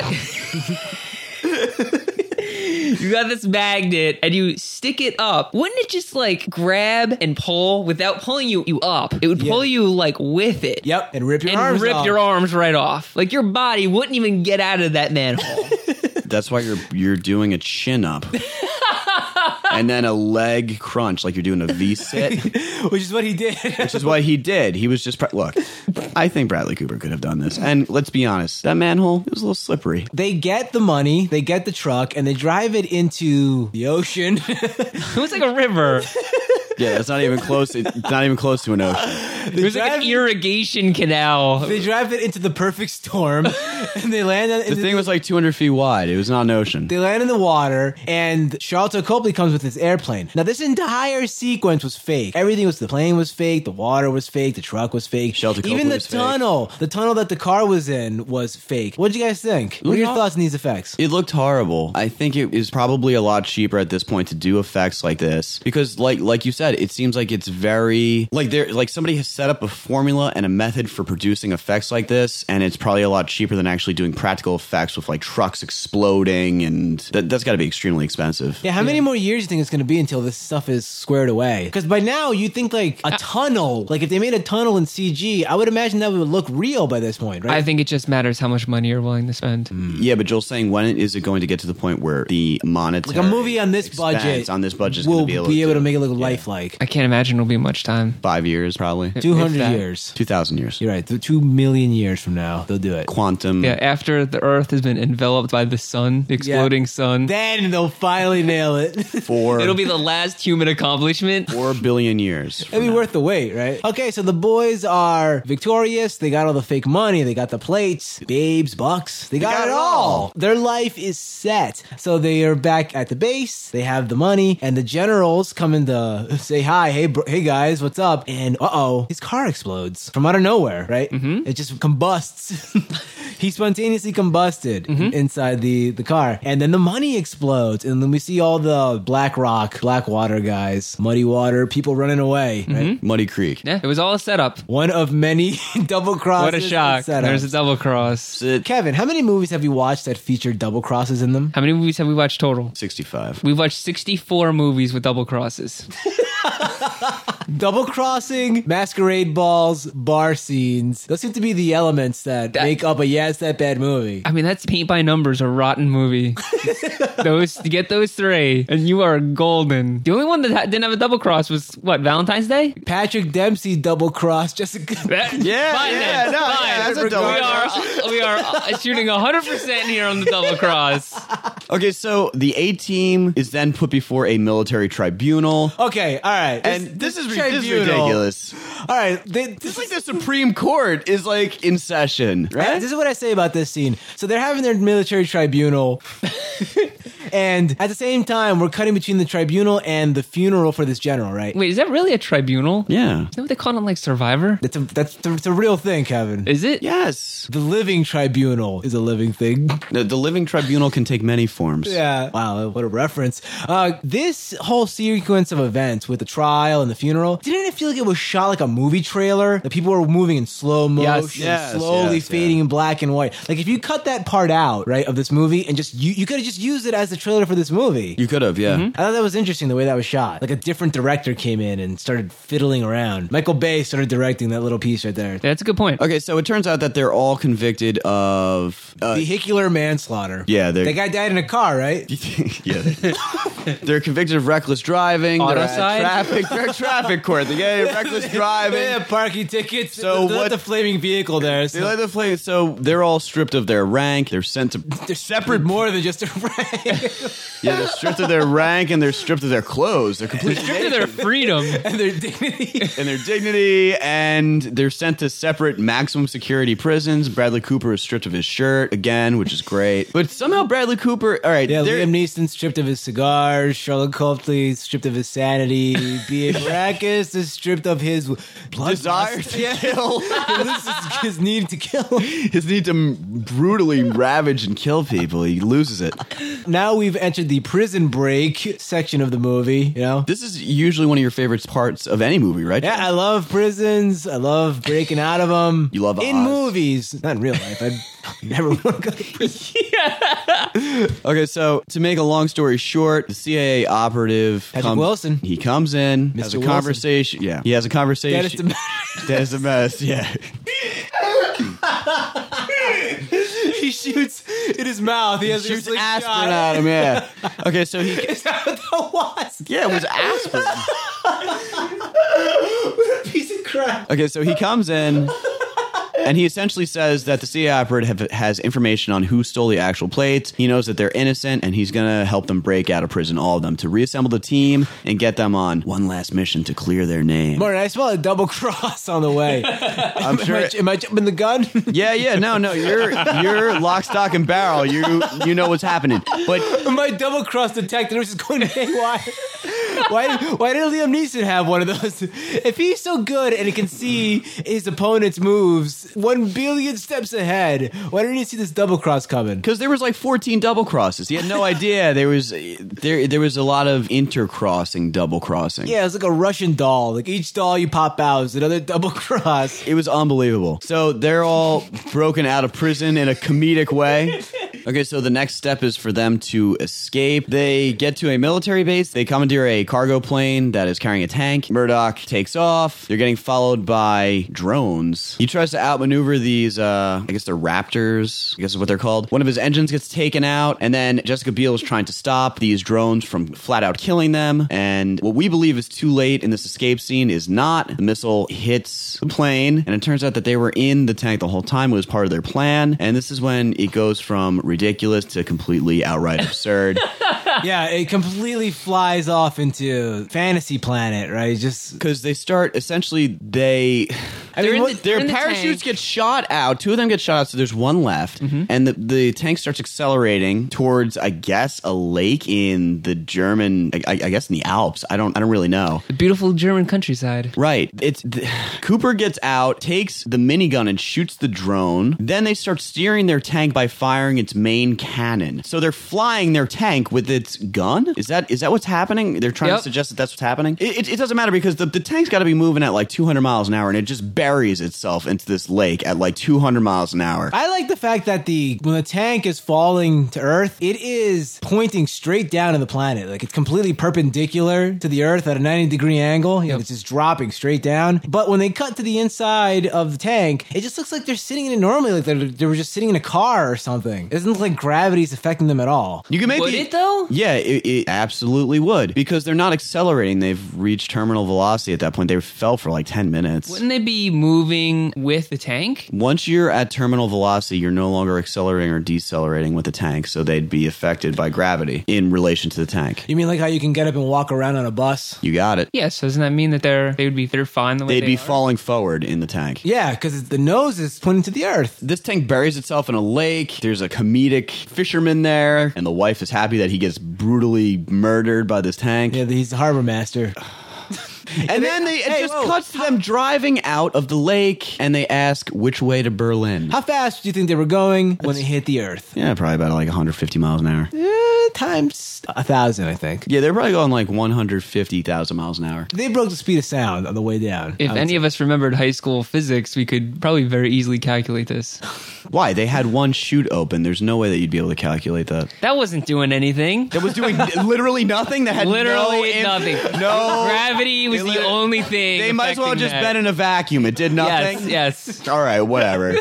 you got this magnet and you stick it up. Wouldn't it just like grab and pull without pulling you, you up? It would pull Yeah. you like with it. Yep, and rip your And arms rip off. your arms right off. Like your body wouldn't even get out of that manhole. That's why you're you're doing a chin up. And then a leg crunch, like you're doing a V sit, Which is what he did. which is what he did. He was just, pra- look, I think Bradley Cooper could have done this. And let's be honest, that manhole, it was a little slippery. They get the money, they get the truck, and they drive it into the ocean. It was like a river. Yeah, it's not even close. It's not even close to an ocean. It was like an drive- irrigation canal. They drive it into the perfect storm, and they land on The thing was like two hundred feet wide. It was not an ocean. They land in the water, and Sharlto Copley comes with his airplane. Now, this entire sequence was fake. Everything was, the plane was fake, the water was fake, the truck was fake. Sharlto Copley Even the was fake. tunnel, the tunnel that the car was in was fake. What did you guys think? What are your Yeah. thoughts on these effects? It looked horrible. I think it is probably a lot cheaper at this point to do effects like this because, like, like you said, it seems like it's very like there, like somebody has set up a formula and a method for producing effects like this, and it's probably a lot cheaper than actually doing practical effects with like trucks exploding, and that, that's got to be extremely expensive. Yeah, how many more years do you think it's going to be until this stuff is squared away? Because by now, you think like a tunnel, like if they made a tunnel in C G, I would imagine that would look real by this point, right? I think it just matters how much money you're willing to spend. Mm. Yeah, but Joel's saying, when is it going to get to the point where the monetary like a movie on this expense budget on this budget is will going to be able, be able to, to make it look yeah. lifelike. I can't imagine it'll be much time. Five years, probably. two hundred that. years. Two thousand years. You're right. Two million years from now, they'll do it. Quantum. Yeah, after the Earth has been enveloped by the sun, the exploding Yeah. sun. Then they'll finally nail it. For It'll be the last human accomplishment. four billion years. It'd be worth the wait, right? Okay, so the boys are victorious. They got all the fake money. They got the plates, babes, bucks. They got, got it it all. all. Their life is set. So they are back at the base. They have the money, and the generals come in to say hi. Hey, bro- hey guys, what's up? And uh oh, his car explodes from out of nowhere, right? Mm-hmm. It just combusts. He spontaneously combusted Mm-hmm. inside the, the car. And then the money explodes. And then we see all the Black Rock, Blackwater guys, Muddy Water, people running away, right? Muddy Creek. Yeah, it was all a setup. One of many double crosses. What a shock. and setups. There's a double cross. It, Kevin, how many movies have you watched that featured double crosses in them? How many movies have we watched total? sixty-five. We've watched sixty-four movies with double crosses. Double crossing, masquerade balls, bar scenes. Those seem to be the elements that, That- make up a yeah, it's that bad movie. I mean, that's paint by numbers, a rotten movie. those you get those three, and you are golden. The only one that ha- didn't have a double cross was what, Valentine's Day? Patrick Dempsey double cross Jessica. Yeah, Yeah, yeah, no, yeah, that's a double we cross. are we are uh, shooting one hundred percent here on the double cross. Okay, so the A team is then put before a military tribunal. Okay, all right. And this, is, ri- this is tribunal- ridiculous. All right, they, this It's like the Supreme Court is like in session, Right? right? This is what I say about this scene. So they're having their military tribunal, and at the same time, we're cutting between the tribunal and the funeral for this general, right? Wait, is that really a tribunal? Yeah. Is that what they call it, like Survivor? That's a that's it's a real thing, Kevin. Is it? Yes. The living tribunal is a living thing. The, the living tribunal can take many forms. Yeah. Wow, what a reference. Uh, this whole sequence of events with the trial and the funeral, didn't it feel like it was shot like a movie trailer? That people were moving in slow motion, yes, slowly yes, fading yeah. in black and white. Like if you cut that part out, right, of this movie and just, you, you could have just used it as the trailer for this movie. You could have, yeah. I thought that was interesting the way that was shot. Like a different director came in and started fiddling around. Michael Bay started directing that little piece right there. Yeah, that's a good point. Okay, so it turns out that they're all convicted of... Uh, Vehicular manslaughter. Yeah, they're- that guy died in a car, right? yeah. They're convicted of reckless driving. They're at Autocide? traffic. They're at traffic court. They get reckless driving. Yeah, parking tickets. So So what? what- The flaming vehicle there. They So like the flame. So they're all stripped of their rank. They're sent to they're separate. more than just a rank. Yeah, they're stripped of their rank and they're stripped of their clothes. They're completely Stripped of their freedom. and their dignity. and their dignity, and they're sent to separate maximum security prisons. Bradley Cooper is stripped of his shirt again, which is great. But somehow Bradley Cooper, all right, Yeah, they're- Liam Neeson stripped of his cigars. Charlotte Copley stripped of his sanity. B A. Baracus is stripped of his blood desire lust. to Yeah. kill, This is his need to kill. his need to brutally ravage and kill people. He loses it. Now we've entered the prison break section of the movie. You know. This is usually one of your favorite parts of any movie, right? Yeah, I love prisons. I love breaking out of them. You love in Oz. movies, not in real life. I'd never want to go to prison. Okay, so to make a long story short, the C I A operative Patrick Wilson. He comes in, has Mister a Wilson. conversation. Yeah, he has a conversation. Dennis the Dennis the Menace. Yeah. He shoots in his mouth. He has a Shoots slingshot. aspirin at him. Yeah. Okay, so he. Is that what that was? Yeah, it was aspirin. What a piece of crap. Okay, so he comes in. And he essentially says that the C I A operative has information on who stole the actual plates. He knows that they're innocent, and he's going to help them break out of prison, all of them, to reassemble the team and get them on one last mission to clear their name. Martin, I smell a double cross on the way. I'm sure. Am I, am I jumping the gun? Yeah, yeah, no, no, you're you're lock, stock, and barrel. You you know what's happening. But My double cross detector was just going haywire. Why, why did Liam Neeson have one of those? If he's so good and he can see his opponent's moves one billion steps ahead, why didn't he see this double cross coming? Because there was like fourteen double crosses. He had no idea there was there there was a lot of intercrossing double crossing. Yeah, it's like a Russian doll. Like each doll you pop out is another double cross. It was unbelievable. So they're all broken out of prison in a comedic way. Okay, so the next step is for them to escape. They get to a military base. They commandeer a cargo plane that is carrying a tank. Murdoch takes off. They're getting followed by drones. He tries to outmaneuver these, uh, I guess they're Raptors, I guess is what they're called. One of his engines gets taken out, and then Jessica Biel is trying to stop these drones from flat out killing them. And what we believe is too late in this escape scene is not. The missile hits the plane, and it turns out that they were in the tank the whole time. It was part of their plan. And this is when it goes from ridiculous to completely outright absurd. Yeah, it completely flies off into fantasy planet, right? Just because they start essentially they I They're mean in what, the- their in the parachutes tank. get shot out. Two of them get shot out, so there's one left. Mm-hmm. And the, the tank starts accelerating towards, I guess, a lake in the German I, I guess in the Alps. I don't I don't really know. The beautiful German countryside. Right. It's th- Cooper gets out, takes the minigun and shoots the drone. Then they start steering their tank by firing its main cannon. So they're flying their tank with its gun? Is that is that what's happening? They're trying Yep. to suggest that that's what's happening? It, it, it doesn't matter because the, the tank's got to be moving at like two hundred miles an hour and it just buries itself into this lake at like two hundred miles an hour. I like the fact that the when the tank is falling to Earth, it is pointing straight down to the planet. Like it's completely perpendicular to the Earth at a ninety degree angle. You know, Yep. it's just dropping straight down. But when they cut to the inside of the tank, it just looks like they're sitting in it normally, like they're, they were just sitting in a car or something. It doesn't look like gravity's affecting them at all. You can make Would the, it though? Yeah, it, it absolutely would because they're not accelerating. They've reached terminal velocity at that point. They fell for like ten minutes. Wouldn't they be moving with the tank? Once you're at terminal velocity, you're no longer accelerating or decelerating with the tank, so they'd be affected by gravity in relation to the tank. You mean like how you can get up and walk around on a bus? You got it. Yes. Doesn't that mean that they're they would be they're fine the way They'd they be are? falling forward in the tank. Yeah, because the nose is pointing to the Earth. This tank buries itself in a lake. There's a comedic fisherman there, and the wife is happy that he gets brutally murdered by this tank. Yeah, he's the harbor master. And then they, it Hey, just whoa. cuts to them driving out of the lake, and they ask which way to Berlin. How fast do you think they were going when they hit the Earth? Yeah, probably about like one hundred fifty miles an hour. Eh, times a thousand, I think. Yeah, they're probably going like one hundred fifty thousand miles an hour. They broke the speed of sound on the way down. If I would any say. of us remembered high school physics, we could probably very easily calculate this. Why? They had one chute open. There's no way that you'd be able to calculate that. That wasn't doing anything. That was doing literally nothing. That had Literally no nothing. No Gravity was They the lit- only thing. They might as well affecting just that. been in a vacuum. It did nothing. Yes, yes. All right, whatever.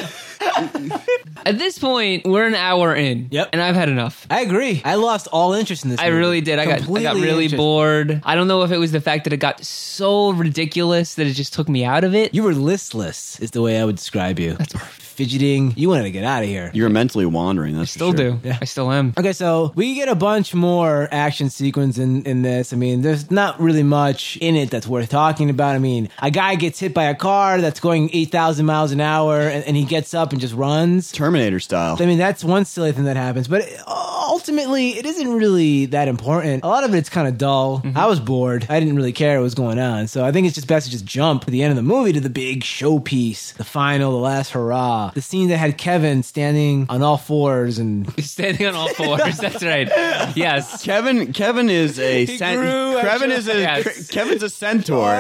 At this point, we're an hour in. Yep. And I've had enough. I agree. I lost all interest in this I movie. really did. I got, I got Completely really interest. bored. I don't know if it was the fact that it got so ridiculous that it just took me out of it. You were listless, is the way I would describe you. That's fidgeting. You wanted to get out of here. You were mentally wandering. That's still for sure. do. Yeah. I still am. Okay, so we get a bunch more action sequence in, in this. I mean, there's not really much in it that's worth talking about. I mean, a guy gets hit by a car that's going eight thousand miles an hour, and, and he gets up and just runs. Terminator style. I mean, that's one silly thing that happens, but ultimately, it isn't really that important. A lot of it's kind of dull. Mm-hmm. I was bored. I didn't really care what was going on, so I think it's just best to just jump to the end of the movie to the big showpiece, the final, the last hurrah, the scene that had Kevin standing on all fours and Standing on all fours. That's right. Yes. Kevin Kevin is a He cent- grew Kevin extra- is a Yes. Kevin's a centaur.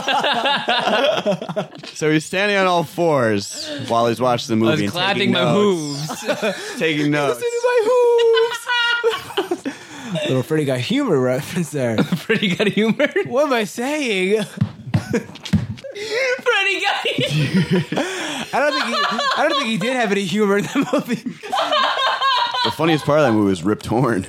So he's standing on all fours while he's watching the I movie was and clapping taking my notes. hooves. Taking notes. Listen to my hooves. Little Freddy got humor reference there. Pretty got humor. What am I saying? Pretty got humor. I don't think he, I don't think he did have any humor in that movie. The funniest part of that movie was Rip Torn.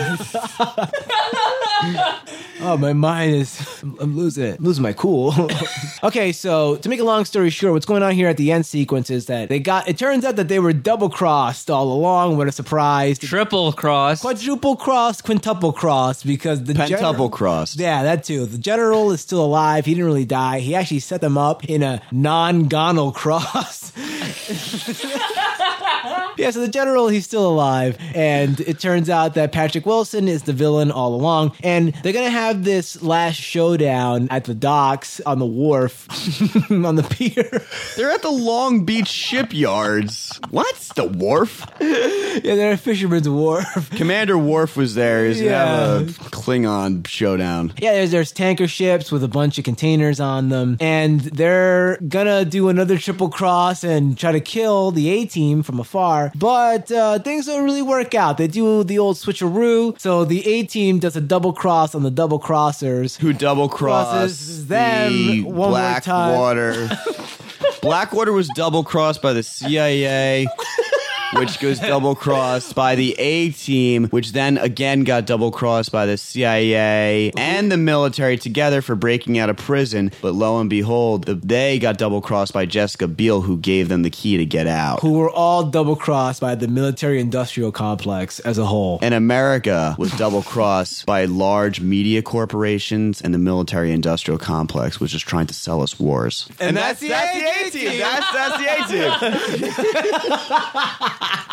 Oh, my mind is, I'm losing it. I'm losing my cool. Okay, so to make a long story short, what's going on here at the end sequence is that they got, it turns out that they were double crossed all along. What a surprise. Triple cross. Quadruple cross, quintuple cross, because the Pentuple general- crossed. Yeah, that too. The general is still alive. He didn't really die. He actually set them up in a non-gonal cross. Yeah, Yeah, so the general, he's still alive, and it turns out that Patrick Wilson is the villain all along, and they're gonna have this last showdown at the docks on the wharf on the pier. They're at the Long Beach shipyards. What? The wharf? Yeah, they're at Fisherman's Wharf. Commander Worf was there. He's Yeah. gonna have a Klingon showdown. Yeah, there's, there's tanker ships with a bunch of containers on them, and they're gonna do another triple cross and try to kill the A-Team from afar, but uh, things don't really work out. They do the old switcheroo, so the A-Team does a double cross on the double crossers. Who double crosses Crosses them the one more time. Blackwater. Blackwater was double crossed by the C I A. Which goes double crossed by the A-Team, which then again got double crossed by the C I A and the military together for breaking out of prison. But lo and behold, the, they got double crossed by Jessica Biel, who gave them the key to get out. Who were all double crossed by the military-industrial complex as a whole. And America was double crossed by large media corporations and the military-industrial complex, which is trying to sell us wars. And that's the A-Team. That's, that's the A-Team.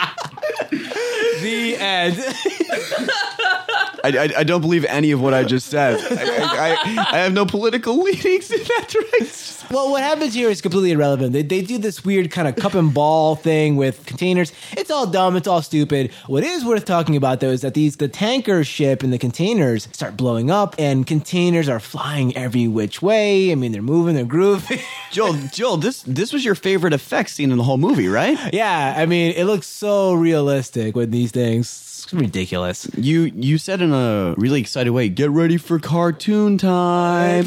The end. I, I, I don't believe any of what I just said. I, I, I have no political leanings in that direction. Well, what happens here is completely irrelevant. They, they do this weird kind of cup and ball thing with containers. It's all dumb. It's all stupid. What is worth talking about, though, is that these the tanker ship and the containers start blowing up, and containers are flying every which way. I mean, they're moving, they're grooving. Joel, Joel, this this was your favorite effect scene in the whole movie, right? Yeah, I mean, it looks so realistic with these things. It's ridiculous. You you said in a really excited way, get ready for cartoon time.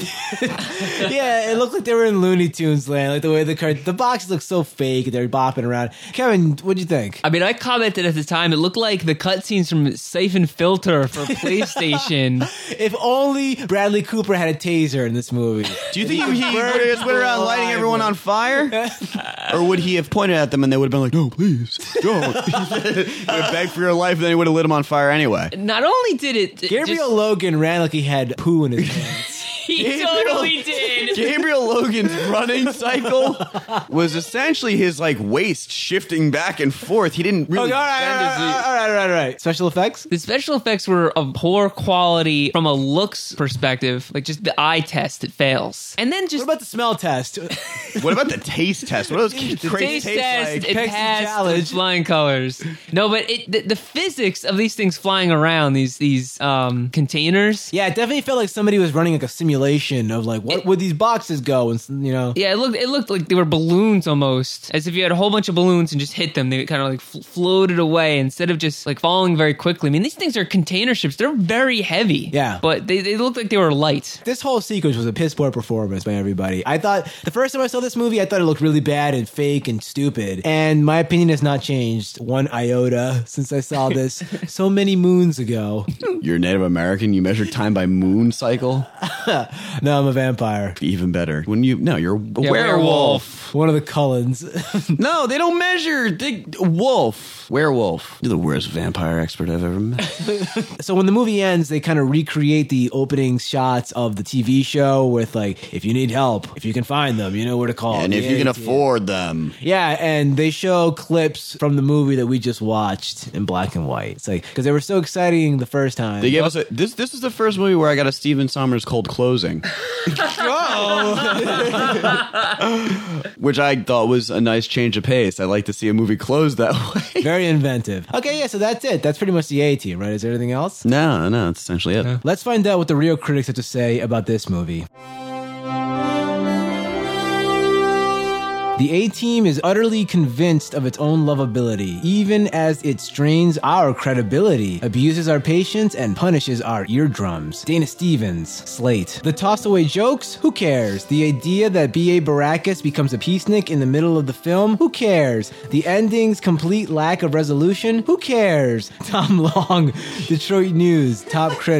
Yeah, it looked like they were in Looney Tunes land, like the way the car- the boxes look so fake. They're bopping around. Kevin, what'd you think? I mean, I commented at the time, it looked like the cutscenes from Siphon Filter for PlayStation. If only Bradley Cooper had a taser in this movie. Do you think he, he would have just went around lighting everyone on fire? Or would he have pointed at them and they would have been like, no, please, don't. He would have begged for your life and then he would have lit them on fire anyway. Not only did it... Gabriel just, Logan ran like he had poo in his pants. he Gabriel- totally did. Gabriel Logan's running cycle was essentially his like waist shifting back and forth. He didn't really Okay, all right, bend all his- right, all right, all right, all right. Special effects? The special effects were of poor quality from a looks perspective. Like, just the eye test, it fails. And then What just... about the smell test? What about the taste test? What are those The crazy taste tastes test, like? it Pepsi passed challenge. with flying colors. No, but it, the, the physics of these things flying around, these these um, containers. Yeah, it definitely felt like somebody was running like a simulation of like, what It- would these boxes go? And, you know. Yeah, it looked it looked like they were balloons almost, as if you had a whole bunch of balloons and just hit them. They kind of like fl- floated away instead of just like falling very quickly. I mean, these things are container ships; they're very heavy. Yeah. but they they looked like they were light. This whole sequence was a piss poor performance by everybody. I thought the first time I saw this movie, I thought it looked really bad and fake and stupid. And my opinion has not changed one iota since I saw this so many moons ago. You're Native American. You measure time by moon cycle. No, I'm a vampire. Even better. When you no, you're a Yeah, werewolf. One of the Cullens. No, they don't measure. They, wolf, werewolf. You're the worst vampire expert I've ever met. So when the movie ends, they kind of recreate the opening shots of the T V show with like, if you need help, if you can find them, you know where to call. And if Yeah, you can yeah. afford them. Yeah, and they show clips from the movie that we just watched in black and white. It's like, because they were so exciting the first time. They gave us a this. This is the first movie where I got a Stephen Sommers cold closing, which I thought was a nice change of pace. I like to see a movie close that way. Very inventive. Okay, yeah, so that's it. That's pretty much the A-Team, right? Is there anything else? No, no, that's essentially it. Let's find out what the real critics have to say about this movie. The A-Team is utterly convinced of its own lovability, even as it strains our credibility, abuses our patience, and punishes our eardrums. Dana Stevens, Slate. The tossed away jokes? Who cares? The idea that B A. Baracus becomes a peacenik in the middle of the film? Who cares? The ending's complete lack of resolution? Who cares? Tom Long, Detroit News, top critic.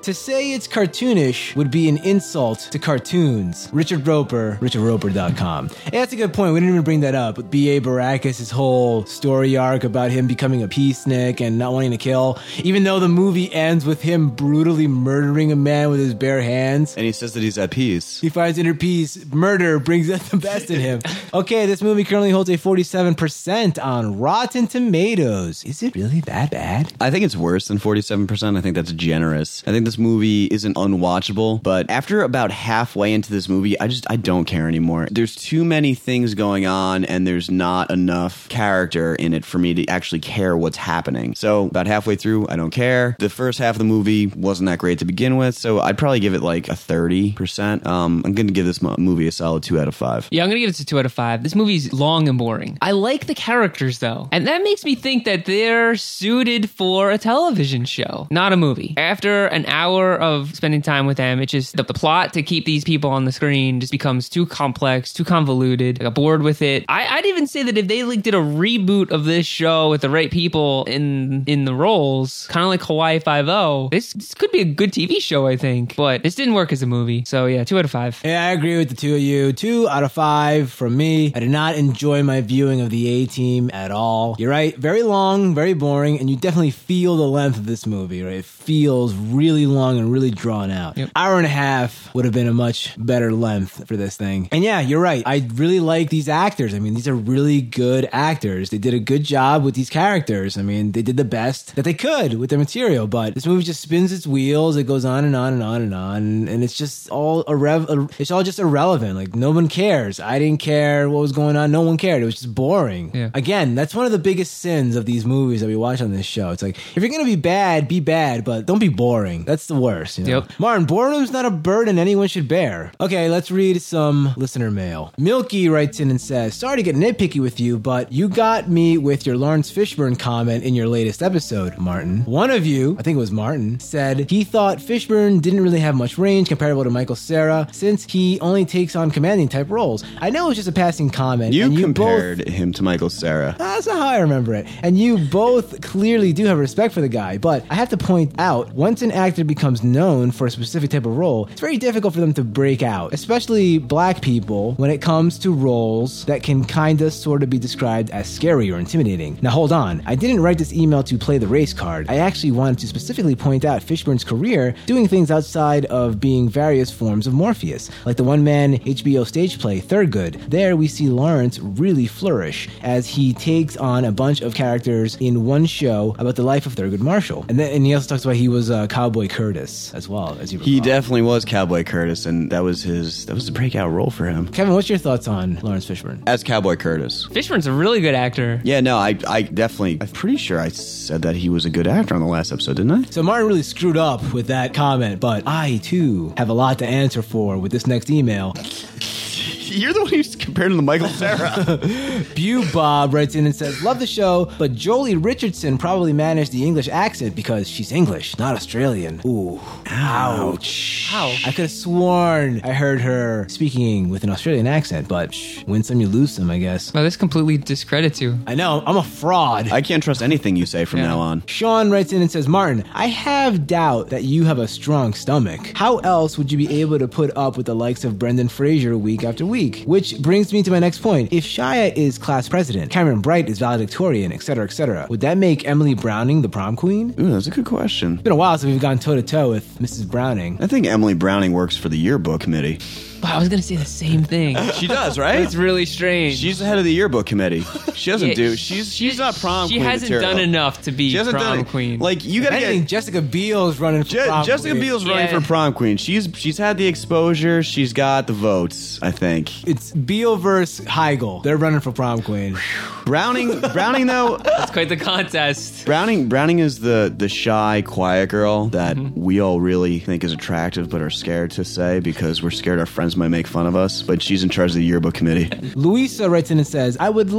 To say it's cartoonish would be an insult to cartoons. Richard Roper, richard roper dot com. Hey, that's a good point. We didn't even bring that up. But B A. Baracus' whole story arc about him becoming a peacenik and not wanting to kill, even though the movie ends with him brutally murdering a man with his bare hands. And he says that he's at peace. He finds inner peace. Murder brings out the best in him. Okay, this movie currently holds a forty-seven percent on Rotten Tomatoes. Is it really that bad? I think it's worse than forty-seven percent. I think that's generous. I think this movie isn't unwatchable, but after about halfway into this movie, I just, I don't care anymore. There's too many things going on, and there's not enough character in it for me to actually care what's happening. So about halfway through, I don't care. The first half of the movie wasn't that great to begin with, so I'd probably give it like a thirty percent. Um, I'm going to give this mo- movie a solid two out of five. Yeah, I'm going to give it a two out of five. This movie's long and boring. I like the characters, though, and that makes me think that they're suited for a television show, not a movie. After an hour of spending time with them, it just, the, the plot to keep these people on the screen just becomes too complex, too convoluted. I got bored with it. I, I'd even say that if they like did a reboot of this show with the right people in in the roles, kind of like Hawaii Five-O, this, this could be a good T V show, I think. But this didn't work as a movie. So yeah, two out of five. Yeah, I agree with the two of you. Two out of five from me. I did not enjoy my viewing of the A-Team at all. You're right, very long, very boring, and you definitely feel the length of this movie, right? It feels really long and really drawn out. Yep. Hour and a half would have been a much better length for this thing. And yeah, you're right. I really like these actors. I mean, these are really good actors. They did a good job with these characters. I mean, they did the best that they could with their material, but this movie just spins its wheels. It goes on and on and on and on, and it's just all irre- it's all just irrelevant. Like, no one cares. I didn't care what was going on. No one cared. It was just boring. Yeah. Again, that's one of the biggest sins of these movies that we watch on this show. It's like, if you're gonna be bad, be bad, but don't be boring. That's the worst, you know? Yep. Martin, boredom's not a burden anyone should bear. Okay, let's read some listener mail. Milky writes in and says, sorry to get nitpicky with you, but you got me with your Lawrence Fishburne comment in your latest episode, Martin. One of you, I think it was Martin, said he thought Fishburne didn't really have much range comparable to Michael Cera since he only takes on commanding type roles. I know it was just a passing comment. You, and you compared both, him to Michael Cera. That's not how I remember it. And you both clearly do have respect for the guy, but I have to point out, once an actor becomes known for a specific type of role, it's very difficult for them to break out, especially black people, when it comes to roles that can kinda sort of be described as scary or intimidating. Now hold on, I didn't write this email to play the race card. I actually wanted to specifically point out Fishburne's career doing things outside of being various forms of Morpheus, like the one-man H B O stage play Thurgood. There we see Lawrence really flourish as he takes on a bunch of characters in one show about the life of Thurgood Marshall. And then and he also talks about he was uh, Cowboy Curtis as well, as you recall. He definitely was Cowboy Curtis, and that was his that was a breakout role for him. Kevin, what's your thoughts on Lawrence Fishburne? As Cowboy Curtis. Fishburne's a really good actor. Yeah, no, I I definitely, I'm pretty sure I said that he was a good actor on the last episode, didn't I? So Martin really screwed up with that comment, but I, too, have a lot to answer for with this next email. You're the one who's compared him to Michael Cera. Bew Bob writes in and says, love the show, but Jolie Richardson probably managed the English accent because she's English, not Australian. Ooh. Ouch. Ow. I could have sworn I heard her speaking with an Australian accent, but shh, win some, you lose some, I guess. Well, this completely discredits you. I know, I'm a fraud. I can't trust anything you say from Yeah. now on. Sean writes in and says, Martin, I have doubt that you have a strong stomach. How else would you be able to put up with the likes of Brendan Fraser week after week? Which brings me to my next point. If Shia is class president, Cameron Bright is valedictorian, et cetera, et cetera, would that make Emily Browning the prom queen? Ooh, that's a good question. It's been a while since we've gone toe-to-toe with Missus Browning. I think Emily Browning works for the yearbook committee. Wow, I was going to say the same thing. She does, right? It's really strange. She's the head of the yearbook committee. She doesn't Yeah, do. She's she's not prom She queen hasn't material. done enough to be She hasn't prom done queen. Like, you gotta I think get. Jessica Biel's running for Je- prom Jessica queen. Biel's running Yeah. for prom queen. She's she's had the exposure. She's got the votes. I think. It's Biel versus Heigl. They're running for prom queen. Browning Browning though. It's quite the contest. Browning Browning is the the shy, quiet girl that Mm-hmm. we all really think is attractive, but are scared to say because we're scared our friends might make fun of us. But she's in charge of the yearbook committee. Louisa writes in and says, I would love to get an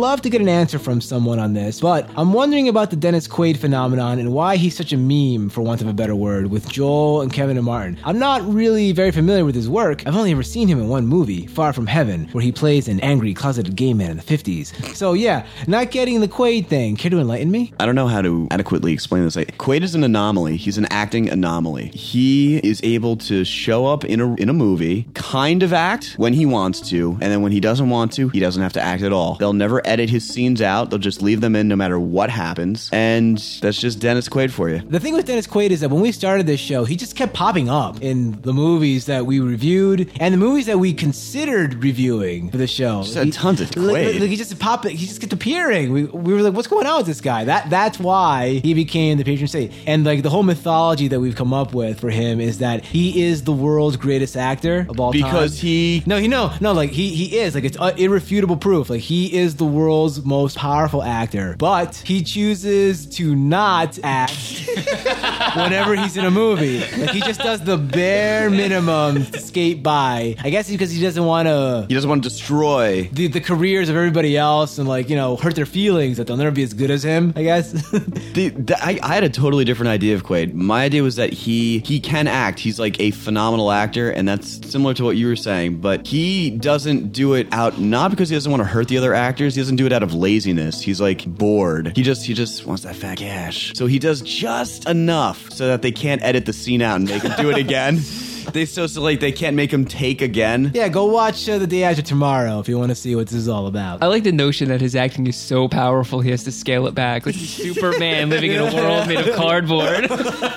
an answer from someone on this, but I'm wondering about the Dennis Quaid phenomenon and why he's such a meme, for want of a better word, with Joel and Kevin and Martin. I'm not really very familiar with his work. I've only ever seen him in one movie, Far From Heaven, where he plays an angry, closeted gay man in the fifties. So yeah, not getting the Quaid thing. Care to enlighten me? I don't know how to adequately explain this. Like, Quaid is an anomaly. He's an acting anomaly. He is able to show up in a in a movie, kind of act when he wants to, and then when he doesn't want to, he doesn't have to act at all. They'll never edit his scenes out. They'll just leave them in no matter what happens. And that's just Dennis Quaid for you. The thing with Dennis Quaid is that when we started this show, he just kept popping up in the movies that we reviewed and the movies that we considered reviewing for the show. Just had tons of Quaid. Like, like he just pop he just kept appearing. We, we were like, what's going on with this guy? That that's why he became the patron saint. And like the whole mythology that we've come up with for him is that he is the world's greatest actor of all time. Because he... No, he no, no, like he he is. Like it's uh, irrefutable proof. Like he is the world's most powerful actor. But he chooses to not act whenever he's in a movie. Like he just does the bare minimum to skate by. I guess because he doesn't want to... He doesn't want to destroy... The, the careers of everybody else and like, you know, hurt their feelings that they'll never be as good as him, I guess. the, the, I, I had a totally different idea of Quaid. My idea was that he he can act. He's like a phenomenal actor, and that's similar to what you were saying, but he doesn't do it out, not because he doesn't want to hurt the other actors, he doesn't do it out of laziness. He's like bored. He just he just wants that fat cash. So he does just enough so that they can't edit the scene out and make him do it again. They so, so like they can't make him take again. Yeah, go watch uh, The Day After Tomorrow if you want to see what this is all about. I like the notion that his acting is so powerful he has to scale it back. Like he's Superman living in a world made of cardboard.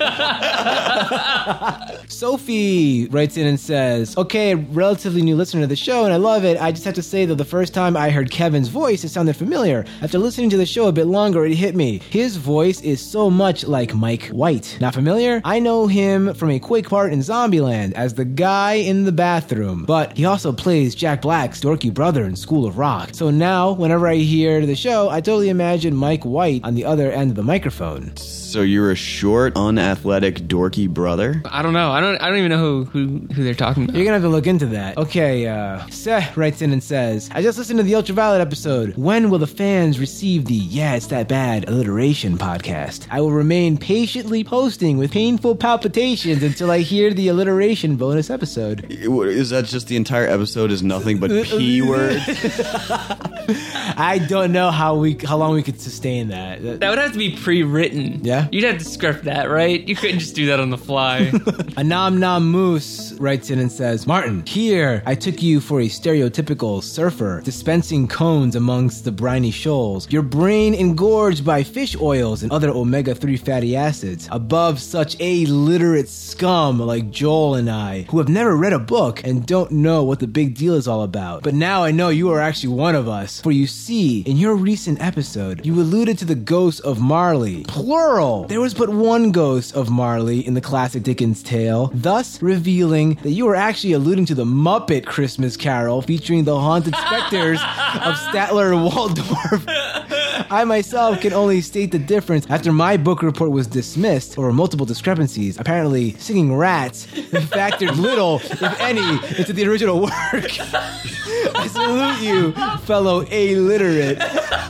Sophie writes in and says, okay, relatively new listener to the show, and I love it. I just have to say that the first time I heard Kevin's voice, it sounded familiar. After listening to the show a bit longer, it hit me. His voice is so much like Mike White. Not familiar? I know him from a quick part in Zombieland as the guy in the bathroom, but he also plays Jack Black's dorky brother in School of Rock. So now, whenever I hear the show, I totally imagine Mike White on the other end of the microphone. So you're a short, unathletic, dorky brother? I don't know. I don't I don't even know who, who, who they're talking about. You're gonna have to look into that. Okay, uh, Seth writes in and says, I just listened to the Ultraviolet episode. When will the fans receive the Yeah, It's That Bad alliteration podcast? I will remain patiently posting with painful palpitations until I hear the alliteration bonus episode. Is that just the entire episode is nothing but P words? I don't know how we how long we could sustain that. That would have to be pre-written. Yeah? You'd have to script that, right? You couldn't just do that on the fly. A Nom Nom Moose writes in and says, Martin, here I took you for a stereotypical surfer, dispensing cones amongst the briny shoals, your brain engorged by fish oils and other omega three fatty acids, above such illiterate scum like Joel and I, who have never read a book and don't know what the big deal is all about. But now I know you are actually one of us, for you see, in your recent episode, you alluded to the ghost of Marley, plural. There was but one ghost of Marley in the classic Dickens tale, thus revealing that you were actually alluding to the Muppet Christmas Carol featuring the haunted specters of Statler and Waldorf. I myself can only state the difference after my book report was dismissed over multiple discrepancies. Apparently, singing rats factored little, if any, into the original work. I salute you, fellow illiterate.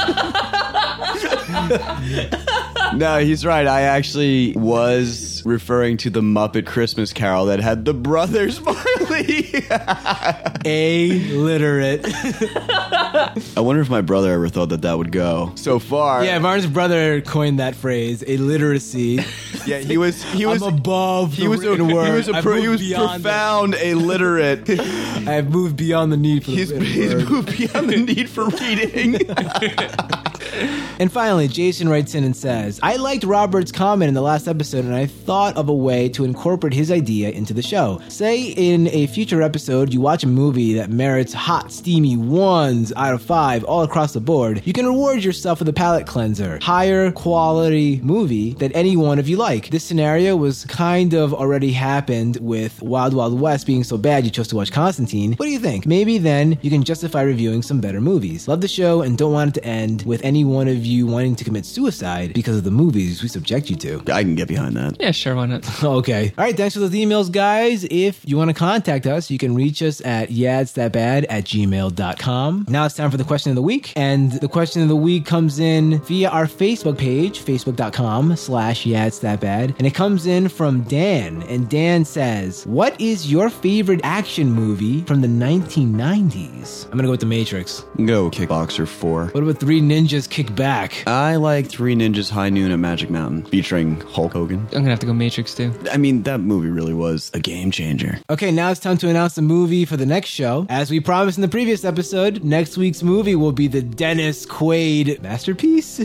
No, he's right. I actually was referring to the Muppet Christmas Carol that had the brothers Marley. Illiterate. I wonder if my brother ever thought that that would go so far. Yeah, Martin's brother coined that phrase, illiteracy. Yeah, he was. He was I'm above he the was a, written word. He was, a pro, he was profound the, illiterate. I have moved beyond the need for the he's, written he's word. moved beyond the need for reading. And finally, Jason writes in and says, I liked Robert's comment in the last episode, and I thought of a way to incorporate his idea into the show. Say in a future episode, you watch a movie that merits hot, steamy ones out of five all across the board. You can reward yourself with a palate cleanser. Higher quality movie than any one of you like. This scenario was kind of already happened with Wild Wild West being so bad you chose to watch Constantine. What do you think? Maybe then you can justify reviewing some better movies. Love the show and don't want it to end with any one of you wanting to commit suicide because of the movies we subject you to. I can get behind that. Yeah, sure, why not? Okay. All right, thanks for those emails, guys. If you want to contact us, you can reach us at yeah it's that bad at gmail dot com. Now it's time for the question of the week. And the question of the week comes in via our Facebook page, facebook dot com slash yeah it's that bad. And it comes in from Dan. And Dan says, what is your favorite action movie from the nineteen nineties? I'm going to go with The Matrix. Go Kickboxer four. What about Three Ninjas Kick Back? I like Three Ninjas High Noon at Magic Mountain, featuring Hulk Hogan. I'm gonna have to go Matrix too. I mean, that movie really was a game changer. Okay, now it's time to announce the movie for the next show. As we promised in the previous episode, next week's movie will be the Dennis Quaid masterpiece?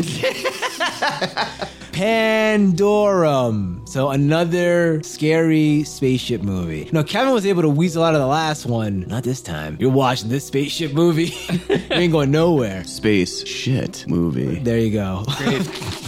Pandorum. So another scary spaceship movie. No, Kevin was able to weasel out of the last one. Not this time. You're watching this spaceship movie. You ain't going nowhere. Space shit movie. There you go. Great.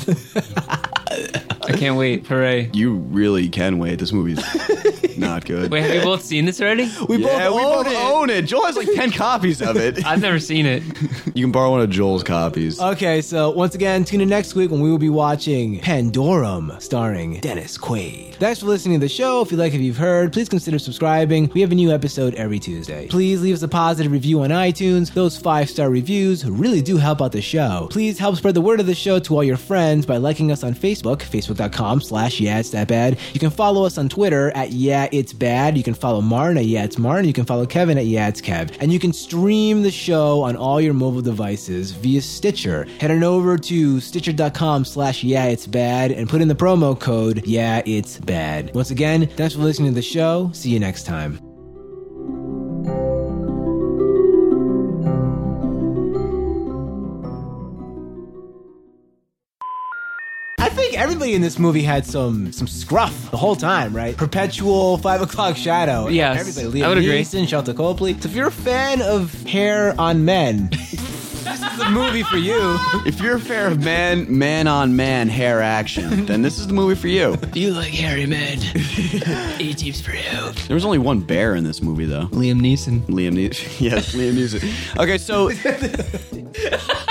I can't wait. Hooray. You really can wait. This movie's not good. Wait, have you both seen this already? We yeah, both we own both it. own it. Joel has like ten copies of it. I've never seen it. You can borrow one of Joel's copies. Okay, so once again, tune in next week when we will be watching Pandorum, starring Dennis Quaid. Thanks for listening to the show. If you like what you've heard, please consider subscribing. We have a new episode every Tuesday. Please leave us a positive review on iTunes. Those five-star reviews really do help out the show. Please help spread the word of the show to all your friends by liking us on Facebook, facebook dot com slash yeah it's that bad. You can follow us on Twitter at yeah it's bad. You can follow Martin at yeah it's Martin. You can follow Kevin at yeah it's Kev. And you can stream the show on all your mobile devices via Stitcher. Head on over to stitcher dot com slash yeah it's bad and put in the promo code yeah it's bad. Once again, thanks for listening to the show. See you next time. I think everybody in this movie had some some scruff the whole time, right? Perpetual five o'clock shadow. Yes, everybody. Liam I would agree. Neeson, Shelton Copley. So if you're a fan of hair on men, this is the movie for you. If you're a fan of man, man on man hair action, then this is the movie for you. You like hairy men. E-Team's for you. There was only one bear in this movie, though. Liam Neeson. Liam Neeson. Yes, Liam Neeson. Okay, so